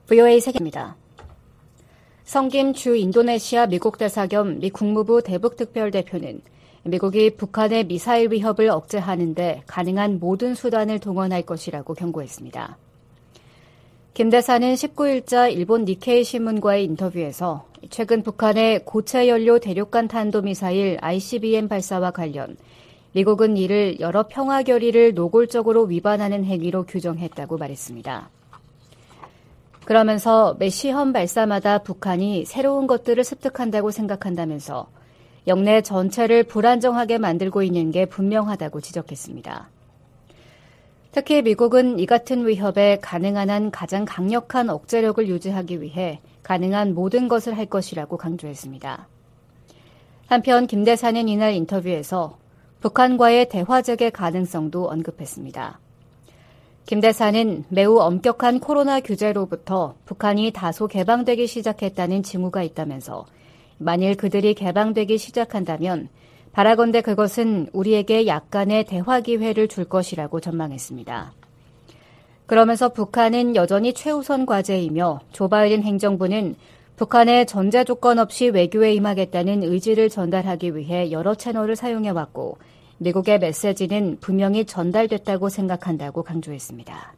VOA 세계입니다. 성김 주 인도네시아 미국 대사 겸 미 국무부 대북특별대표는 미국이 북한의 미사일 위협을 억제하는 데 가능한 모든 수단을 동원할 것이라고 경고했습니다. 김 대사는 19일자 일본 니케이 신문과의 인터뷰에서 최근 북한의 고체 연료 대륙간 탄도미사일 ICBM 발사와 관련 미국은 이를 여러 평화 결의를 노골적으로 위반하는 행위로 규정했다고 말했습니다. 그러면서 매 시험 발사마다 북한이 새로운 것들을 습득한다고 생각한다면서 영내 전체를 불안정하게 만들고 있는 게 분명하다고 지적했습니다. 특히 미국은 이 같은 위협에 가능한 한 가장 강력한 억제력을 유지하기 위해 가능한 모든 것을 할 것이라고 강조했습니다. 한편 김 대사는 이날 인터뷰에서 북한과의 대화 재개 가능성도 언급했습니다. 김 대사는 매우 엄격한 코로나 규제로부터 북한이 다소 개방되기 시작했다는 징후가 있다면서 만일 그들이 개방되기 시작한다면 바라건대 그것은 우리에게 약간의 대화 기회를 줄 것이라고 전망했습니다. 그러면서 북한은 여전히 최우선 과제이며 조 바이든 행정부는 북한의 전제 조건 없이 외교에 임하겠다는 의지를 전달하기 위해 여러 채널을 사용해왔고 미국의 메시지는 분명히 전달됐다고 생각한다고 강조했습니다.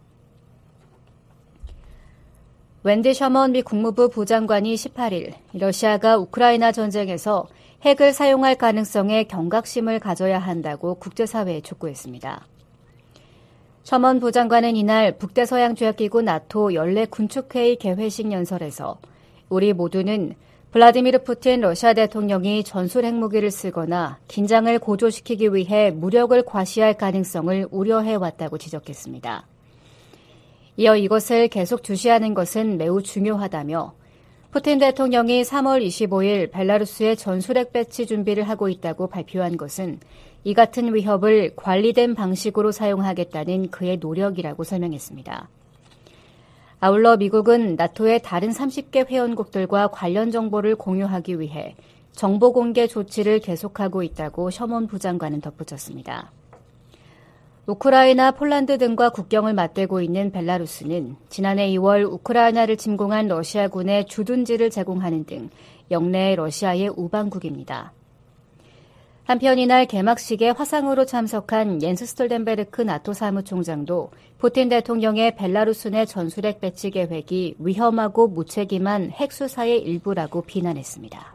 웬디 셔먼 미 국무부 부장관이 18일 러시아가 우크라이나 전쟁에서 핵을 사용할 가능성에 경각심을 가져야 한다고 국제사회에 촉구했습니다. 셔먼 부장관은 이날 북대서양조약기구 나토 연례 군축회의 개회식 연설에서 우리 모두는 블라디미르 푸틴 러시아 대통령이 전술 핵무기를 쓰거나 긴장을 고조시키기 위해 무력을 과시할 가능성을 우려해왔다고 지적했습니다. 이어 이것을 계속 주시하는 것은 매우 중요하다며 푸틴 대통령이 3월 25일 벨라루스에 전술핵 배치 준비를 하고 있다고 발표한 것은 이 같은 위협을 관리된 방식으로 사용하겠다는 그의 노력이라고 설명했습니다. 아울러 미국은 나토의 다른 30개 회원국들과 관련 정보를 공유하기 위해 정보 공개 조치를 계속하고 있다고 셔먼 부장관은 덧붙였습니다. 우크라이나, 폴란드 등과 국경을 맞대고 있는 벨라루스는 지난해 2월 우크라이나를 침공한 러시아군에 주둔지를 제공하는 등 영내 러시아의 우방국입니다. 한편 이날 개막식에 화상으로 참석한 옌스 스톨텐베르크 나토 사무총장도 푸틴 대통령의 벨라루스 내 전술핵 배치 계획이 위험하고 무책임한 핵수사의 일부라고 비난했습니다.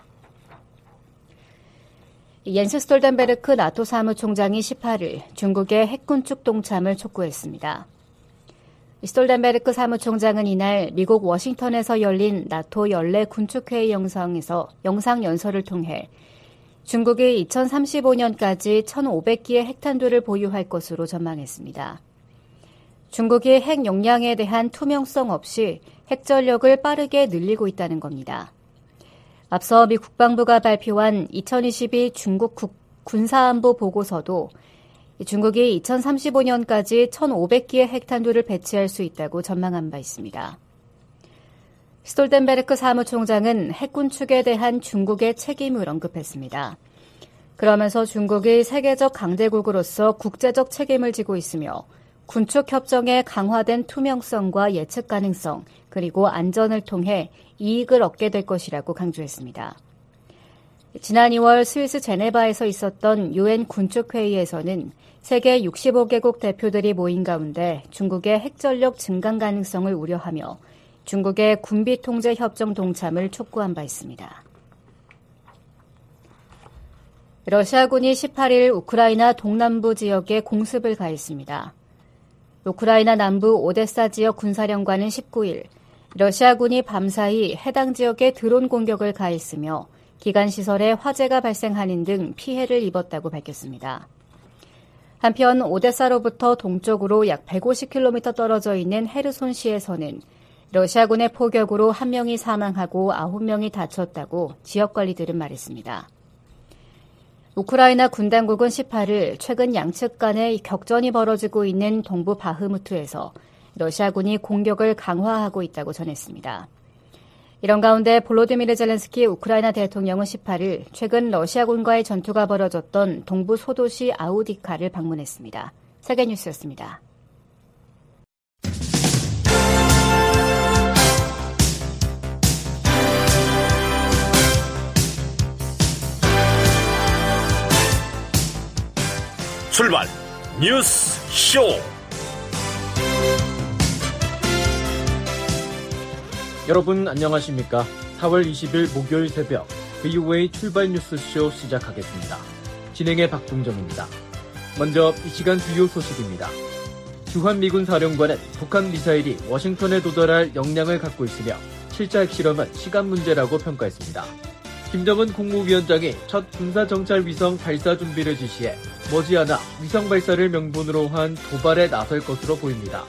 옌스 스톨텐베르크 나토 사무총장이 18일 중국의 핵군축 동참을 촉구했습니다. 스톨텐베르크 사무총장은 이날 미국 워싱턴에서 열린 나토 연례 군축회의 영상 연설을 통해 중국이 2035년까지 1,500기의 핵탄두를 보유할 것으로 전망했습니다. 중국이 핵 용량에 대한 투명성 없이 핵 전력을 빠르게 늘리고 있다는 겁니다. 앞서 미 국방부가 발표한 2022 중국 군사안보 보고서도 중국이 2035년까지 1,500기의 핵탄두를 배치할 수 있다고 전망한 바 있습니다. 스톨텐베르크 사무총장은 핵군축에 대한 중국의 책임을 언급했습니다. 그러면서 중국이 세계적 강대국으로서 국제적 책임을 지고 있으며 군축 협정의 강화된 투명성과 예측 가능성 그리고 안전을 통해 이익을 얻게 될 것이라고 강조했습니다. 지난 2월 스위스 제네바에서 있었던 UN 군축회의에서는 세계 65개국 대표들이 모인 가운데 중국의 핵전력 증강 가능성을 우려하며 중국의 군비통제협정 동참을 촉구한 바 있습니다. 러시아군이 18일 우크라이나 동남부 지역에 공습을 가했습니다. 우크라이나 남부 오데사 지역 군사령관은 19일 러시아군이 밤사이 해당 지역에 드론 공격을 가했으며 기간시설에 화재가 발생하는 등 피해를 입었다고 밝혔습니다. 한편 오데사로부터 동쪽으로 약 150km 떨어져 있는 헤르손시에서는 러시아군의 포격으로 1명이 사망하고 9명이 다쳤다고 지역관리들은 말했습니다. 우크라이나 군 당국은 18일 최근 양측 간의 격전이 벌어지고 있는 동부 바흐무트에서 러시아군이 공격을 강화하고 있다고 전했습니다. 이런 가운데 볼로디미르 젤렌스키 우크라이나 대통령은 18일 최근 러시아군과의 전투가 벌어졌던 동부 소도시 아우디카를 방문했습니다. 세계뉴스였습니다. 출발 뉴스 쇼. 여러분 안녕하십니까? 4월 20일 목요일 새벽 VOA 출발 뉴스쇼 시작하겠습니다. 진행의 박동정입니다. 먼저 이 시간 주요 소식입니다. 주한미군 사령관은 북한 미사일이 워싱턴에 도달할 역량을 갖고 있으며 실제 핵실험은 시간 문제라고 평가했습니다. 김정은 국무위원장이 첫 군사정찰 위성 발사 준비를 지시해 머지않아 위성 발사를 명분으로 한 도발에 나설 것으로 보입니다.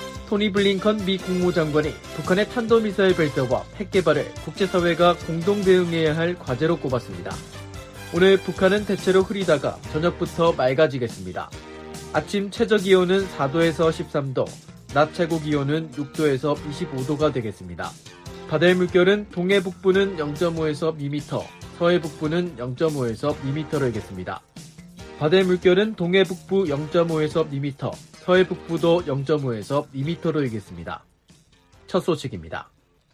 토니 블링컨 미 국무장관이 북한의 탄도미사일 발사와 핵 개발을 국제사회가 공동 대응해야 할 과제로 꼽았습니다. 오늘 북한은 대체로 흐리다가 저녁부터 맑아지겠습니다. 아침 최저기온은 4도에서 13도, 낮 최고기온은 6도에서 25도가 되겠습니다. 바다의 물결은 동해 북부는 0.5에서 미미터, 서해 북부는 0.5에서 미미터로 일겠습니다. 바다의 물결은 동해 북부 0.5에서 미미터, 서해 북부도 0.5에서 미미터로 일겠습니다. 첫 소식입니다.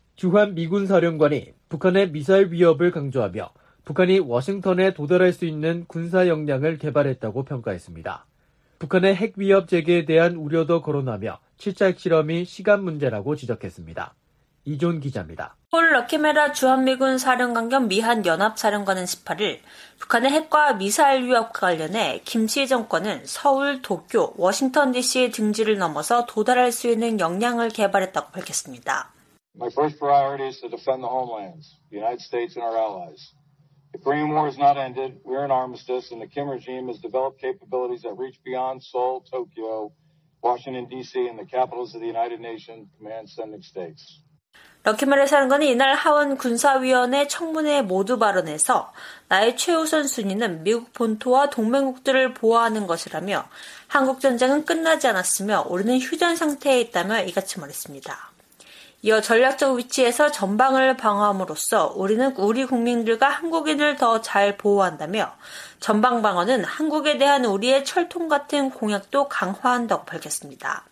주한 미군 사령관이 북한의 미사일 위협을 강조하며 북한이 워싱턴에 도달할 수 있는 군사 역량을 개발했다고 평가했습니다. 북한의 핵 위협 재개에 대한 우려도 거론하며 7차 핵실험이 시간 문제라고 지적했습니다. 이존 기자입니다. 폴 러키메라 주한미군 사령관 겸 미한 연합사령관은 18일 북한의 핵과 미사일 위협과 관련해 김씨 정권은 서울, 도쿄, 워싱턴 DC 등지를 넘어서 도달할 수 있는 역량을 개발했다고 밝혔습니다. My first priority is to defend the homelands, the United States and our allies. The Korean War is not ended. We're in armistice, and the Kim regime has developed capabilities that reach beyond Seoul, Tokyo, Washington, D.C., and the capitals of the United Nations command-sending states. 러키메라 사령관은 이날 하원 군사위원회 청문회 모두 발언에서 나의 최우선 순위는 미국 본토와 동맹국들을 보호하는 것이라며 한국 전쟁은 끝나지 않았으며 우리는 휴전 상태에 있다며 이같이 말했습니다. 이어 전략적 위치에서 전방을 방어함으로써 우리는 우리 국민들과 한국인을 더 잘 보호한다며 전방 방어는 한국에 대한 우리의 철통 같은 공약도 강화한다고 밝혔습니다.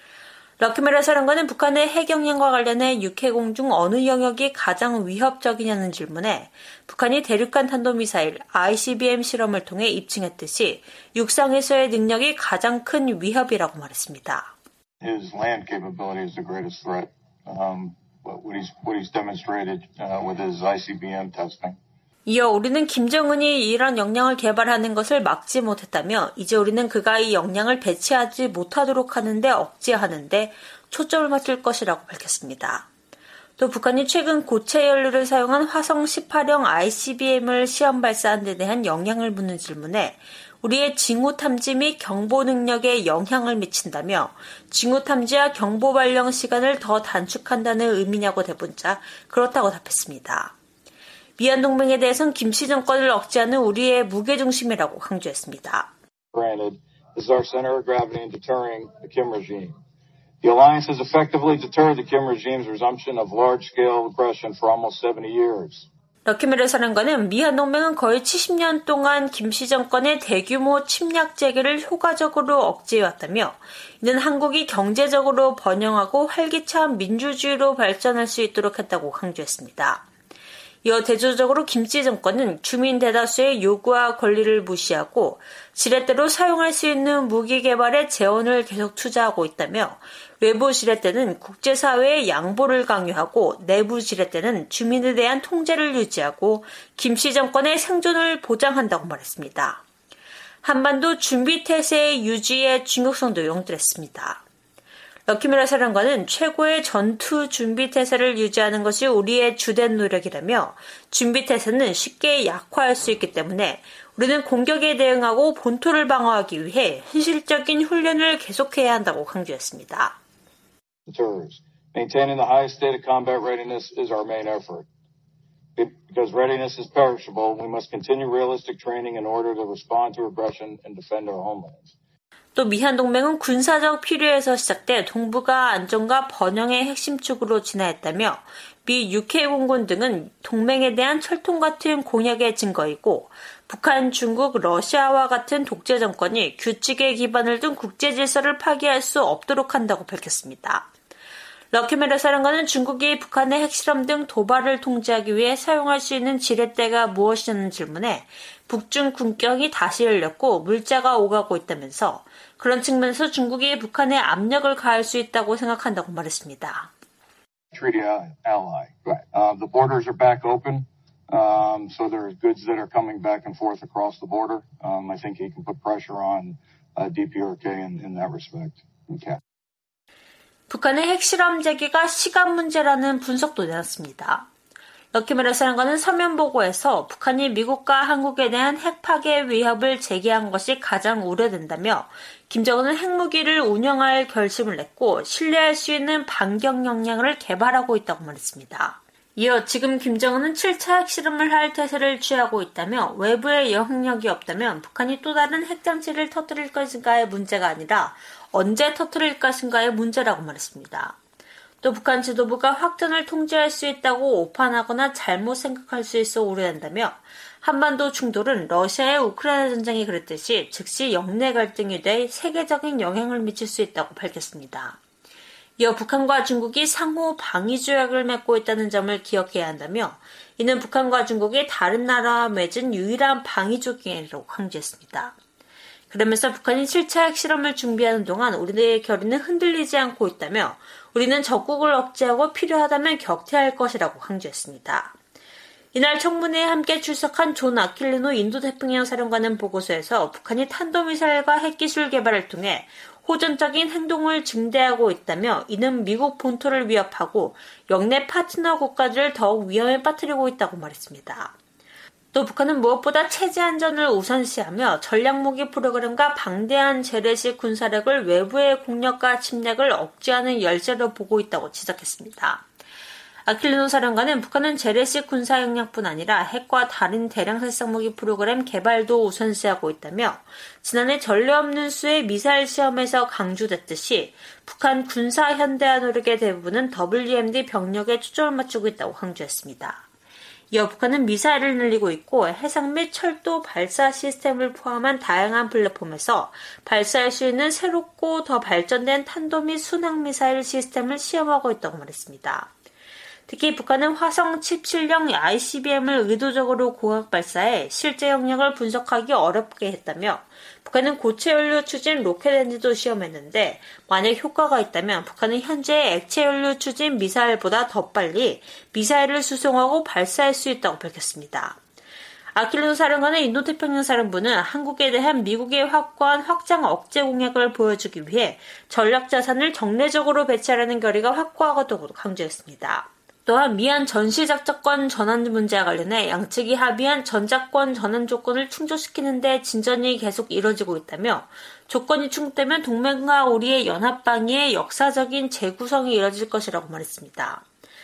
러키메라 사령관은 북한의 핵 역량과 관련해 육해공 중 어느 영역이 가장 위협적이냐는 질문에 북한이 대륙간 탄도미사일 ICBM 실험을 통해 입증했듯이 육상에서의 능력이 가장 큰 위협이라고 말했습니다. His land capability is the greatest threat. What he's demonstrated with his ICBM testing. 이어 우리는 김정은이 이런 역량을 개발하는 것을 막지 못했다며 이제 우리는 그가 이 역량을 배치하지 못하도록 하는데 억제하는데 초점을 맞출 것이라고 밝혔습니다. 또 북한이 최근 고체 연료를 사용한 화성 18형 ICBM을 시험 발사한 데 대한 영향을 묻는 질문에 우리의 징후 탐지 및 경보 능력에 영향을 미친다며 징후 탐지와 경보 발령 시간을 더 단축한다는 의미냐고 대본자 그렇다고 답했습니다. 미한 동맹에 대해선 김씨 정권을 억제하는 우리의 무게중심이라고 강조했습니다. Granted, this is our center of gravity in deterring the Kim regime. The alliance has effectively deterred the Kim regime's resumption of large-scale aggression for almost 70 years. 러키메르 사령관은 미한 동맹은 거의 70년 동안 김씨 정권의 대규모 침략 재개를 효과적으로 억제해왔다며 이는 한국이 경제적으로 번영하고 활기찬 민주주의로 발전할 수 있도록 했다고 강조했습니다. 이어 대조적으로 김씨 정권은 주민 대다수의 요구와 권리를 무시하고 지렛대로 사용할 수 있는 무기 개발에 재원을 계속 투자하고 있다며 외부 지렛대는 국제사회의 양보를 강요하고 내부 지렛대는 주민에 대한 통제를 유지하고 김씨 정권의 생존을 보장한다고 말했습니다. 한반도 준비태세의 유지에 중요성도 용들했습니다. 러키메라 사령관은 최고의 전투 준비태세를 유지하는 것이 우리의 주된 노력이라며 준비태세는 쉽게 약화할 수 있기 때문에 우리는 공격에 대응하고 본토를 방어하기 위해 현실적인 훈련을 계속해야 한다고 강조했습니다. Maintaining the highest state of combat readiness is our main effort. Because readiness is perishable, we must continue realistic training in order to respond to aggression and defend our homelands. 또 미한 동맹은 군사적 필요에서 시작돼 동북아 안정과 번영의 핵심 축으로 진화했다며 미 UK 공군 등은 동맹에 대한 철통 같은 공약의 증거이고 북한, 중국, 러시아와 같은 독재 정권이 규칙에 기반을 둔 국제 질서를 파기할 수 없도록 한다고 밝혔습니다. 럭키메르 사령관은 중국이 북한의 핵실험 등 도발을 통제하기 위해 사용할 수 있는 지렛대가 무엇이냐는 질문에 북중 국경이 다시 열렸고 물자가 오가고 있다면서 그런 측면에서 중국이 북한에 압력을 가할 수 있다고 생각한다고 말했습니다. Treaty ally. Right. The borders are back open, so there are goods that are coming back and forth across the border. I think he can put pressure on DPRK in that respect. Okay. 북한의 핵실험 재개가 시간 문제라는 분석도 내놨습니다. 럭키메르 사령관은 서면 보고에서 북한이 미국과 한국에 대한 핵 파괴 위협을 제기한 것이 가장 우려된다며 김정은은 핵무기를 운영할 결심을 냈고 신뢰할 수 있는 반격 역량을 개발하고 있다고 말했습니다. 이어 지금 김정은은 7차 핵실험을 할 태세를 취하고 있다며 외부의 영향력이 없다면 북한이 또 다른 핵장치를 터뜨릴 것인가의 문제가 아니라 언제 터뜨릴 것인가의 문제라고 말했습니다. 또 북한 지도부가 확전을 통제할 수 있다고 오판하거나 잘못 생각할 수 있어 우려된다며 한반도 충돌은 러시아의 우크라이나 전쟁이 그랬듯이 즉시 영내 갈등이 돼 세계적인 영향을 미칠 수 있다고 밝혔습니다. 이어 북한과 중국이 상호 방위 조약을 맺고 있다는 점을 기억해야 한다며 이는 북한과 중국이 다른 나라와 맺은 유일한 방위 조약이라고 강조했습니다. 그러면서 북한이 7차 핵실험을 준비하는 동안 우리들의 결의는 흔들리지 않고 있다며 우리는 적국을 억제하고 필요하다면 격퇴할 것이라고 강조했습니다. 이날 청문회에 함께 출석한 존 아킬리노 인도태평양 사령관은 보고서에서 북한이 탄도미사일과 핵기술 개발을 통해 호전적인 행동을 증대하고 있다며 이는 미국 본토를 위협하고 영내 파트너 국가들을 더욱 위험에 빠뜨리고 있다고 말했습니다. 또 북한은 무엇보다 체제 안전을 우선시하며 전략무기 프로그램과 방대한 재래식 군사력을 외부의 공격과 침략을 억제하는 열쇠로 보고 있다고 지적했습니다. 아킬리노 사령관은 북한은 재래식 군사 역량뿐 아니라 핵과 다른 대량 살상무기 프로그램 개발도 우선시하고 있다며 지난해 전례 없는 수의 미사일 시험에서 강조됐듯이 북한 군사 현대화 노력의 대부분은 WMD 병력에 초점을 맞추고 있다고 강조했습니다. 이어 북한은 미사일을 늘리고 있고 해상 및 철도 발사 시스템을 포함한 다양한 플랫폼에서 발사할 수 있는 새롭고 더 발전된 탄도 및 순항미사일 시스템을 시험하고 있다고 말했습니다. 특히 북한은 화성 17형 ICBM을 의도적으로 고각 발사해 실제 영역을 분석하기 어렵게 했다며 북한은 고체 연료 추진 로켓 엔진도 시험했는데 만약 효과가 있다면 북한은 현재 액체 연료 추진 미사일보다 더 빨리 미사일을 수송하고 발사할 수 있다고 밝혔습니다. 아킬리노 사령관의 인도태평양 사령부는 한국에 대한 미국의 확고한 확장 억제 공약을 보여주기 위해 전략 자산을 정례적으로 배치하려는 결의가 확고하다고 강조했습니다. 또한 미한 전시작전권 전환 문제와 관련해 양측이 합의한 전작권 전환 조건을 충족시키는 데 진전이 계속 이뤄지고 있다며 조건이 충족되면 동맹과 우리의 연합방위의 역사적인 재구성이 이뤄질 것이라고 말했습니다.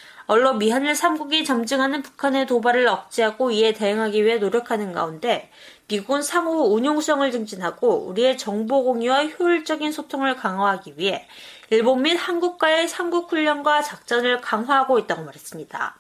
언로 미한일 3국이 점증하는 북한의 도발을 억제하고 이에 대응하기 위해 노력하는 가운데 미국은 상호 운용성을 증진하고 우리의 정보 공유와 효율적인 소통을 강화하기 위해 일본 및 한국과의 삼국훈련과 작전을 강화하고 있다고 말했습니다.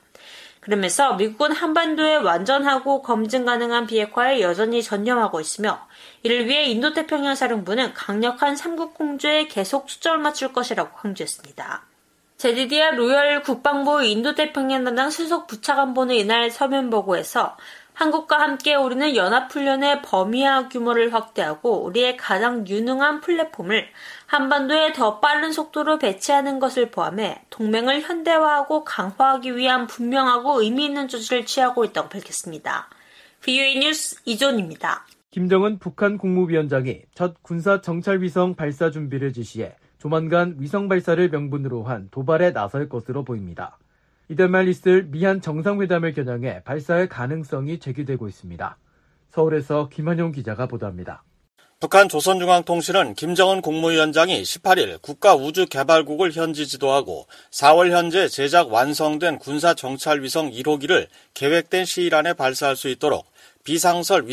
그러면서 미국은 한반도의 완전하고 검증 가능한 비핵화에 여전히 전념하고 있으며 이를 위해 인도태평양 사령부는 강력한 삼국 공조에 계속 초점을 맞출 것이라고 강조했습니다. 제디디아 로열 국방부 인도태평양 담당 수석 부차관보는 이날 서면 보고에서 한국과 함께 우리는 연합훈련의 범위와 규모를 확대하고 우리의 가장 유능한 플랫폼을 한반도에 더 빠른 속도로 배치하는 것을 포함해 동맹을 현대화하고 강화하기 위한 분명하고 의미 있는 조치를 취하고 있다고 밝혔습니다. VOA 뉴스 이존입니다. 김정은 북한 국무위원장이 첫 군사 정찰위성 발사 준비를 지시해 조만간 위성 발사를 명분으로 한 도발에 나설 것으로 보입니다. 이달 말 있을 미한 정상회담을 겨냥해 발사할 가능성이 제기되고 있습니다. 서울에서 김한용 기자가 보도합니다. 북한 조선중앙통신은 김정은 국무위원장이 18일 국가우주개발국을 현지 지도하고 4월 현재 제작 완성된 군사정찰위성 1호기를 계획된 시일 안에 발사할 수 있도록 비상설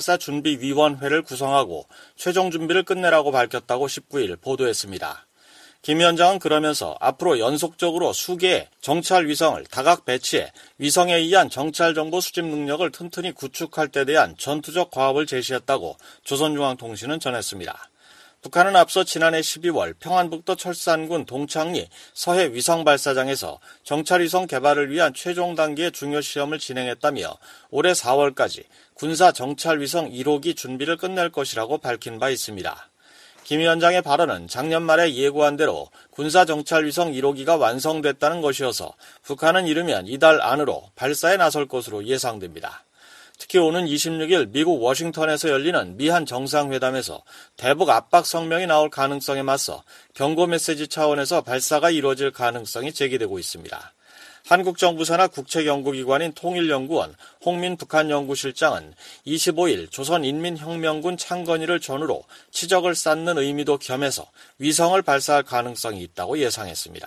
위성발사준비위원회를 구성하고 최종 준비를 끝내라고 밝혔다고 19일 보도했습니다. 김 위원장은 그러면서 앞으로 연속적으로 수개의 정찰 위성을 다각 배치해 위성에 의한 정찰 정보 수집 능력을 튼튼히 구축할 데 대한 전투적 과업을 제시했다고 조선중앙통신은 전했습니다. 북한은 앞서 지난해 12월 평안북도 철산군 동창리 서해 위성발사장에서 정찰위성 개발을 위한 최종 단계의 중요 시험을 진행했다며 올해 4월까지 군사 정찰위성 1호기 준비를 끝낼 것이라고 밝힌 바 있습니다. 김 위원장의 발언은 작년 말에 예고한 대로 군사 정찰위성 1호기가 완성됐다는 것이어서 북한은 이르면 이달 안으로 발사에 나설 것으로 예상됩니다. 특히 오는 26일 미국 워싱턴에서 열리는 미한 정상회담에서 대북 압박 성명이 나올 가능성에 맞서 경고 메시지 차원에서 발사가 이루어질 가능성이 제기되고 있습니다. 한국 정부 산하 국책연구기관인 통일연구원 홍민 북한연구실장은 25일 조선인민혁명군 창건일을 전후로 치적을 쌓는 의미도 겸해서 위성을 발사할 가능성이 있다고 예상했습니다.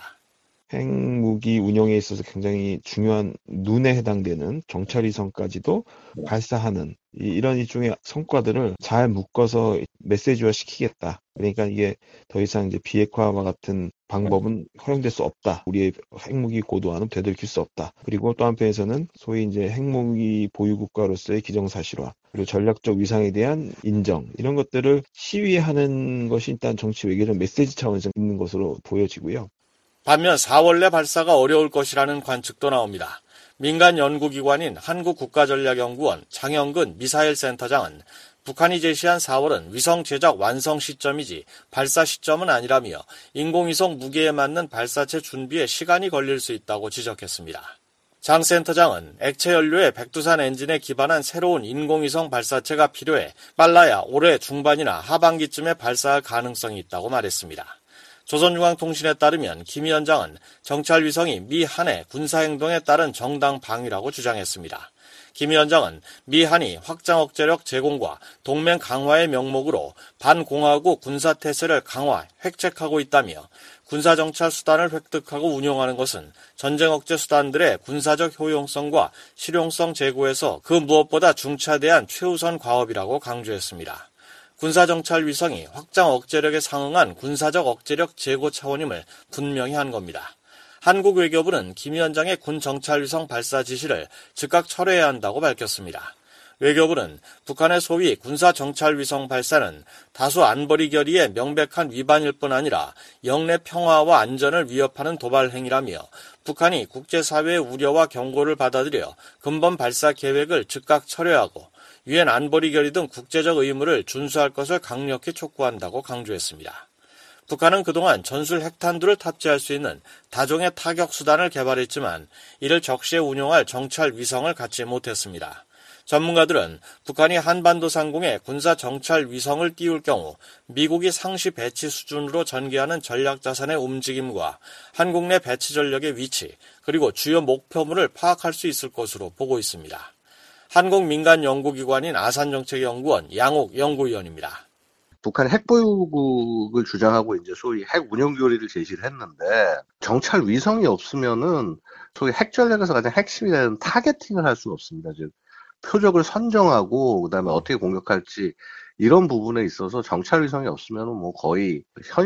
핵무기 운영에 있어서 굉장히 중요한 눈에 해당되는 정찰위성까지도 발사하는 이런 일종의 성과들을 잘 묶어서 메시지화 시키겠다. 그러니까 이게 더 이상 이제 비핵화와 같은 방법은 허용될 수 없다. 우리의 핵무기 고도화는 되돌릴 수 없다. 그리고 또 한편에서는 소위 이제 핵무기 보유국가로서의 기정사실화, 그리고 전략적 위상에 대한 인정, 이런 것들을 시위하는 것이 일단 정치 외교적 메시지 차원에서 있는 것으로 보여지고요. 반면 4월 내 발사가 어려울 것이라는 관측도 나옵니다. 민간 연구기관인 한국국가전략연구원 장영근 미사일센터장은 북한이 제시한 4월은 위성 제작 완성 시점이지 발사 시점은 아니라며 인공위성 무게에 맞는 발사체 준비에 시간이 걸릴 수 있다고 지적했습니다. 장 센터장은 액체 연료의 백두산 엔진에 기반한 새로운 인공위성 발사체가 필요해 빨라야 올해 중반이나 하반기쯤에 발사할 가능성이 있다고 말했습니다. 조선중앙통신에 따르면 김 위원장은 정찰위성이 미 한해 군사행동에 따른 정당 방위라고 주장했습니다. 김 위원장은 미 한이 확장 억제력 제공과 동맹 강화의 명목으로 반공화국 군사태세를 강화, 획책하고 있다며 군사정찰 수단을 획득하고 운용하는 것은 전쟁 억제 수단들의 군사적 효용성과 실용성 제고에서 그 무엇보다 중차대한 최우선 과업이라고 강조했습니다. 군사정찰 위성이 확장 억제력에 상응한 군사적 억제력 제고 차원임을 분명히 한 겁니다. 한국 외교부는 김 위원장의 군 정찰 위성 발사 지시를 즉각 철회해야 한다고 밝혔습니다. 외교부는 북한의 소위 군사 정찰 위성 발사는 다수 안보리 결의의 명백한 위반일 뿐 아니라 영내 평화와 안전을 위협하는 도발 행위라며 북한이 국제사회의 우려와 경고를 받아들여 근본 발사 계획을 즉각 철회하고 유엔 안보리 결의 등 국제적 의무를 준수할 것을 강력히 촉구한다고 강조했습니다. 북한은 그동안 전술 핵탄두를 탑재할 수 있는 다종의 타격 수단을 개발했지만 이를 적시에 운용할 정찰 위성을 갖지 못했습니다. 전문가들은 북한이 한반도 상공에 군사 정찰 위성을 띄울 경우 미국이 상시 배치 수준으로 전개하는 전략 자산의 움직임과 한국 내 배치 전력의 위치, 그리고 주요 목표물을 파악할 수 있을 것으로 보고 있습니다. 한국 민간 연구기관인 아산정책연구원 양옥 연구위원입니다. 북한이 핵보유국을 주장하고 이제 소위 핵 운영 교리를 제시를 했는데 정찰 위성이 없으면은 소위 핵 전략에서 가장 핵심이 되는 타겟팅을 할 수는 없습니다. 즉 표적을 선정하고 그다음에 어떻게 공격할지 이런 부분에 있어서 정찰 위성이 없으면은 뭐 거의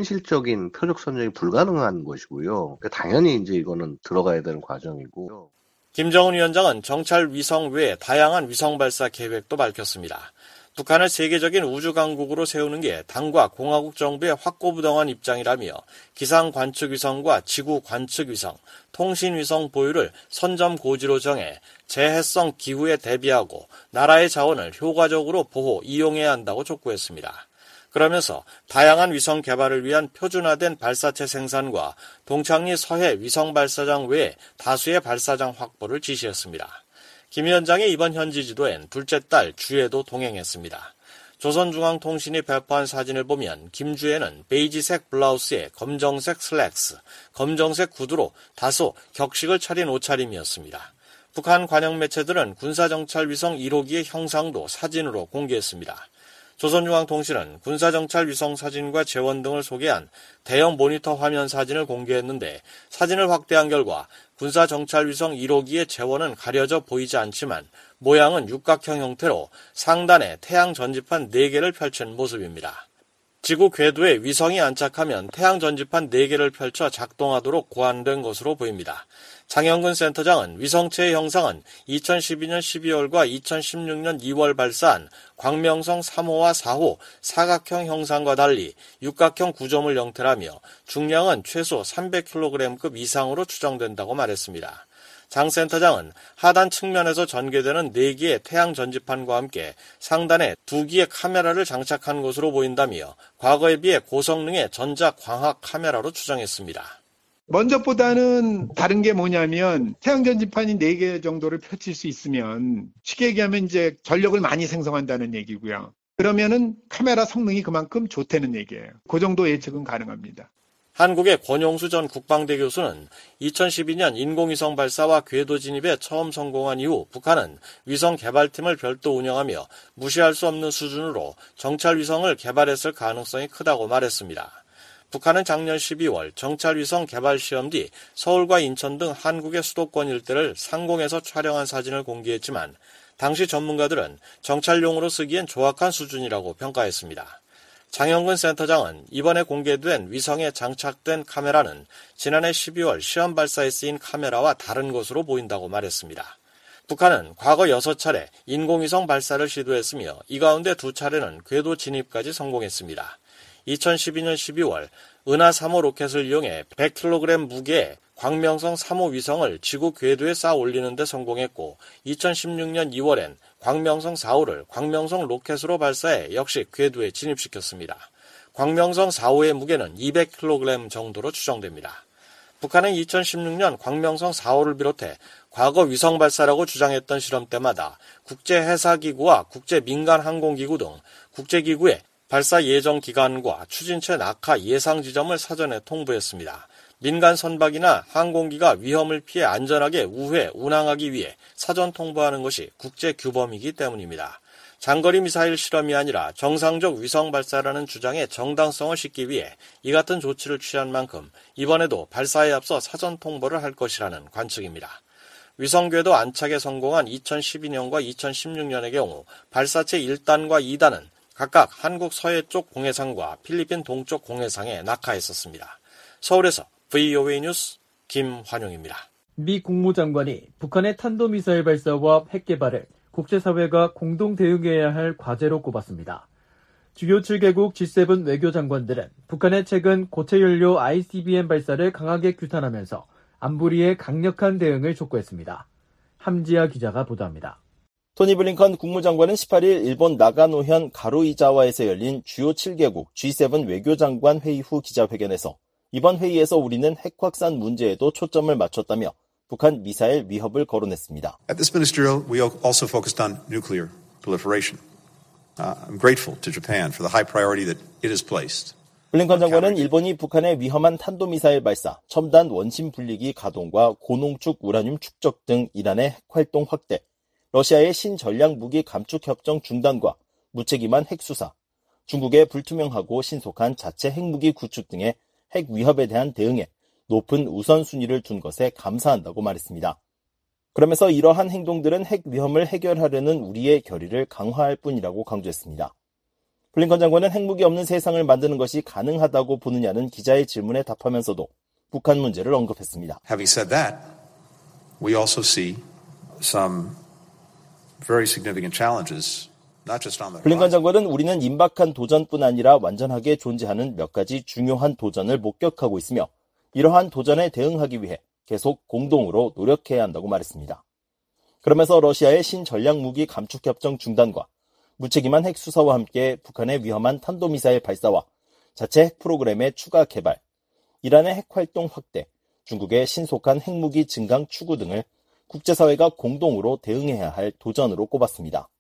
현실적인 표적 선정이 불가능한 것이고요. 당연히 이제 이거는 들어가야 되는 과정이고. 김정은 위원장은 정찰 위성 외에 다양한 위성 발사 계획도 밝혔습니다. 북한을 세계적인 우주 강국으로 세우는 게 당과 공화국 정부의 확고부동한 입장이라며 기상 관측 위성과 지구 관측 위성, 통신 위성 보유를 선점 고지로 정해 재해성 기후에 대비하고 나라의 자원을 효과적으로 보호, 이용해야 한다고 촉구했습니다. 그러면서 다양한 위성 개발을 위한 표준화된 발사체 생산과 동창리 서해 위성 발사장 외에 다수의 발사장 확보를 지시했습니다. 김 위원장의 이번 현지 지도엔 둘째 딸 주에도 동행했습니다. 조선중앙통신이 배포한 사진을 보면 김주에는 베이지색 블라우스에 검정색 슬랙스, 검정색 구두로 다소 격식을 차린 옷차림이었습니다. 북한 관영 매체들은 군사정찰위성 1호기의 형상도 사진으로 공개했습니다. 조선중앙통신은 군사정찰 위성 사진과 재원 등을 소개한 대형 모니터 화면 사진을 공개했는데 사진을 확대한 결과 군사정찰 위성 1호기의 재원은 가려져 보이지 않지만 모양은 육각형 형태로 상단에 태양 전지판 4개를 펼친 모습입니다. 지구 궤도에 위성이 안착하면 태양 전지판 4개를 펼쳐 작동하도록 고안된 것으로 보입니다. 장영근 센터장은 위성체의 형상은 2012년 12월과 2016년 2월 발사한 광명성 3호와 4호 사각형 형상과 달리 육각형 구조물 형태라며 중량은 최소 300kg급 이상으로 추정된다고 말했습니다. 장 센터장은 하단 측면에서 전개되는 4개의 태양 전지판과 함께 상단에 2기의 카메라를 장착한 것으로 보인다며 과거에 비해 고성능의 전자광학 카메라로 추정했습니다. 먼저보다는 다른 게 뭐냐면 태양 전지판이 4개 정도를 펼칠 수 있으면 쉽게 얘기하면 이제 전력을 많이 생성한다는 얘기고요. 그러면은 카메라 성능이 그만큼 좋다는 얘기예요. 그 정도 예측은 가능합니다. 한국의 권용수 전 국방대 교수는 2012년 인공위성 발사와 궤도 진입에 처음 성공한 이후 북한은 위성 개발팀을 별도 운영하며 무시할 수 없는 수준으로 정찰위성을 개발했을 가능성이 크다고 말했습니다. 북한은 작년 12월 정찰위성 개발 시험 뒤 서울과 인천 등 한국의 수도권 일대를 상공에서 촬영한 사진을 공개했지만 당시 전문가들은 정찰용으로 쓰기엔 조악한 수준이라고 평가했습니다. 장영근 센터장은 이번에 공개된 위성에 장착된 카메라는 지난해 12월 시험 발사에 쓰인 카메라와 다른 것으로 보인다고 말했습니다. 북한은 과거 6차례 인공위성 발사를 시도했으며 이 가운데 2차례는 궤도 진입까지 성공했습니다. 2012년 12월 은하 3호 로켓을 이용해 100kg 무게의 광명성 3호 위성을 지구 궤도에 쌓아 올리는 데 성공했고 2016년 2월엔 광명성 4호를 광명성 로켓으로 발사해 역시 궤도에 진입시켰습니다. 광명성 4호의 무게는 200kg 정도로 추정됩니다. 북한은 2016년 광명성 4호를 비롯해 과거 위성 발사라고 주장했던 실험 때마다 국제해사기구와 국제민간항공기구 등 국제기구에 발사 예정 기간과 추진체 낙하 예상 지점을 사전에 통보했습니다. 민간 선박이나 항공기가 위험을 피해 안전하게 우회 운항하기 위해 사전 통보하는 것이 국제 규범이기 때문입니다. 장거리 미사일 실험이 아니라 정상적 위성 발사라는 주장에 정당성을 싣기 위해 이 같은 조치를 취한 만큼 이번에도 발사에 앞서 사전 통보를 할 것이라는 관측입니다. 위성궤도 안착에 성공한 2012년과 2016년의 경우 발사체 1단과 2단은 각각 한국 서해 쪽 공해상과 필리핀 동쪽 공해상에 낙하했었습니다. 서울에서 VOA 뉴스 김환용입니다. 미 국무장관이 북한의 탄도미사일 발사와 핵 개발을 국제사회가 공동 대응해야 할 과제로 꼽았습니다. 주요 7개국 G7 외교장관들은 북한의 최근 고체연료 ICBM 발사를 강하게 규탄하면서 안보리의 강력한 대응을 촉구했습니다. 함지아 기자가 보도합니다. 토니 블링컨 국무장관은 18일 일본 나가노현 가루이자와에서 열린 주요 7개국 G7 외교장관 회의 후 기자회견에서 이번 회의에서 우리는 핵 확산 문제에도 초점을 맞췄다며 북한 미사일 위협을 거론했습니다. At this ministerial, we also focused on nuclear proliferation. I'm grateful to Japan for the high priority that it has placed. 블링컨 장관은 일본이 북한의 위험한 탄도미사일 발사, 첨단 원심 분리기 가동과 고농축 우라늄 축적 등 이란의 핵활동 확대, 러시아의 신전략무기 감축협정 중단과 무책임한 핵수사, 중국의 불투명하고 신속한 자체 핵무기 구축 등의 핵 위협에 대한 대응에 높은 우선순위를 둔 것에 감사한다고 말했습니다. 그러면서 이러한 행동들은 핵 위험을 해결하려는 우리의 결의를 강화할 뿐이라고 강조했습니다. 블링컨 장관은 핵무기 없는 세상을 만드는 것이 가능하다고 보느냐는 기자의 질문에 답하면서도 북한 문제를 언급했습니다. Having said that, we also see some very significant challenges. 블링컨 장관은 우리는 임박한 도전뿐 아니라 완전하게 존재하는 몇 가지 중요한 도전을 목격하고 있으며 이러한 도전에 대응하기 위해 계속 공동으로 노력해야 한다고 말했습니다. 그러면서 러시아의 신전략무기 감축협정 중단과 무책임한 핵수사와 함께 북한의 위험한 탄도미사일 발사와 자체 핵 프로그램의 추가 개발, 이란의 핵활동 확대, 중국의 신속한 핵무기 증강 추구 등을 국제사회가 공동으로 대응해야 할 도전으로 꼽았습니다.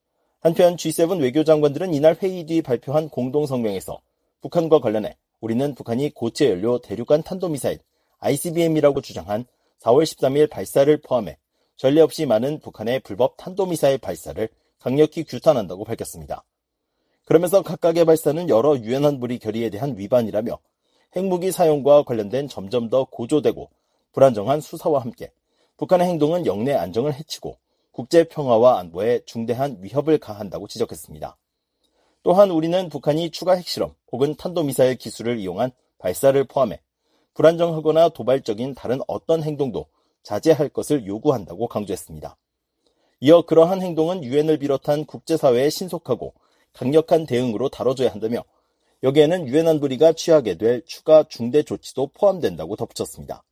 한편 G7 외교장관들은 이날 회의 뒤 발표한 공동성명에서 북한과 관련해 우리는 북한이 고체연료 대륙간 탄도미사일 ICBM이라고 주장한 4월 13일 발사를 포함해 전례 없이 많은 북한의 불법 탄도미사일 발사를 강력히 규탄한다고 밝혔습니다. 그러면서 각각의 발사는 여러 유엔 안보리 결의에 대한 위반이라며 핵무기 사용과 관련된 점점 더 고조되고 불안정한 수사와 함께 북한의 행동은 영내 안정을 해치고 국제 평화와 안보에 중대한 위협을 가한다고 지적했습니다. 또한 우리는 북한이 추가 핵실험 혹은 탄도미사일 기술을 이용한 발사를 포함해 불안정하거나 도발적인 다른 어떤 행동도 자제할 것을 요구한다고 강조했습니다. 이어 그러한 행동은 유엔을 비롯한 국제사회의 신속하고 강력한 대응으로 다뤄줘야 한다며 여기에는 유엔 안보리가 취하게 될 추가 중대 조치도 포함된다고 덧붙였습니다.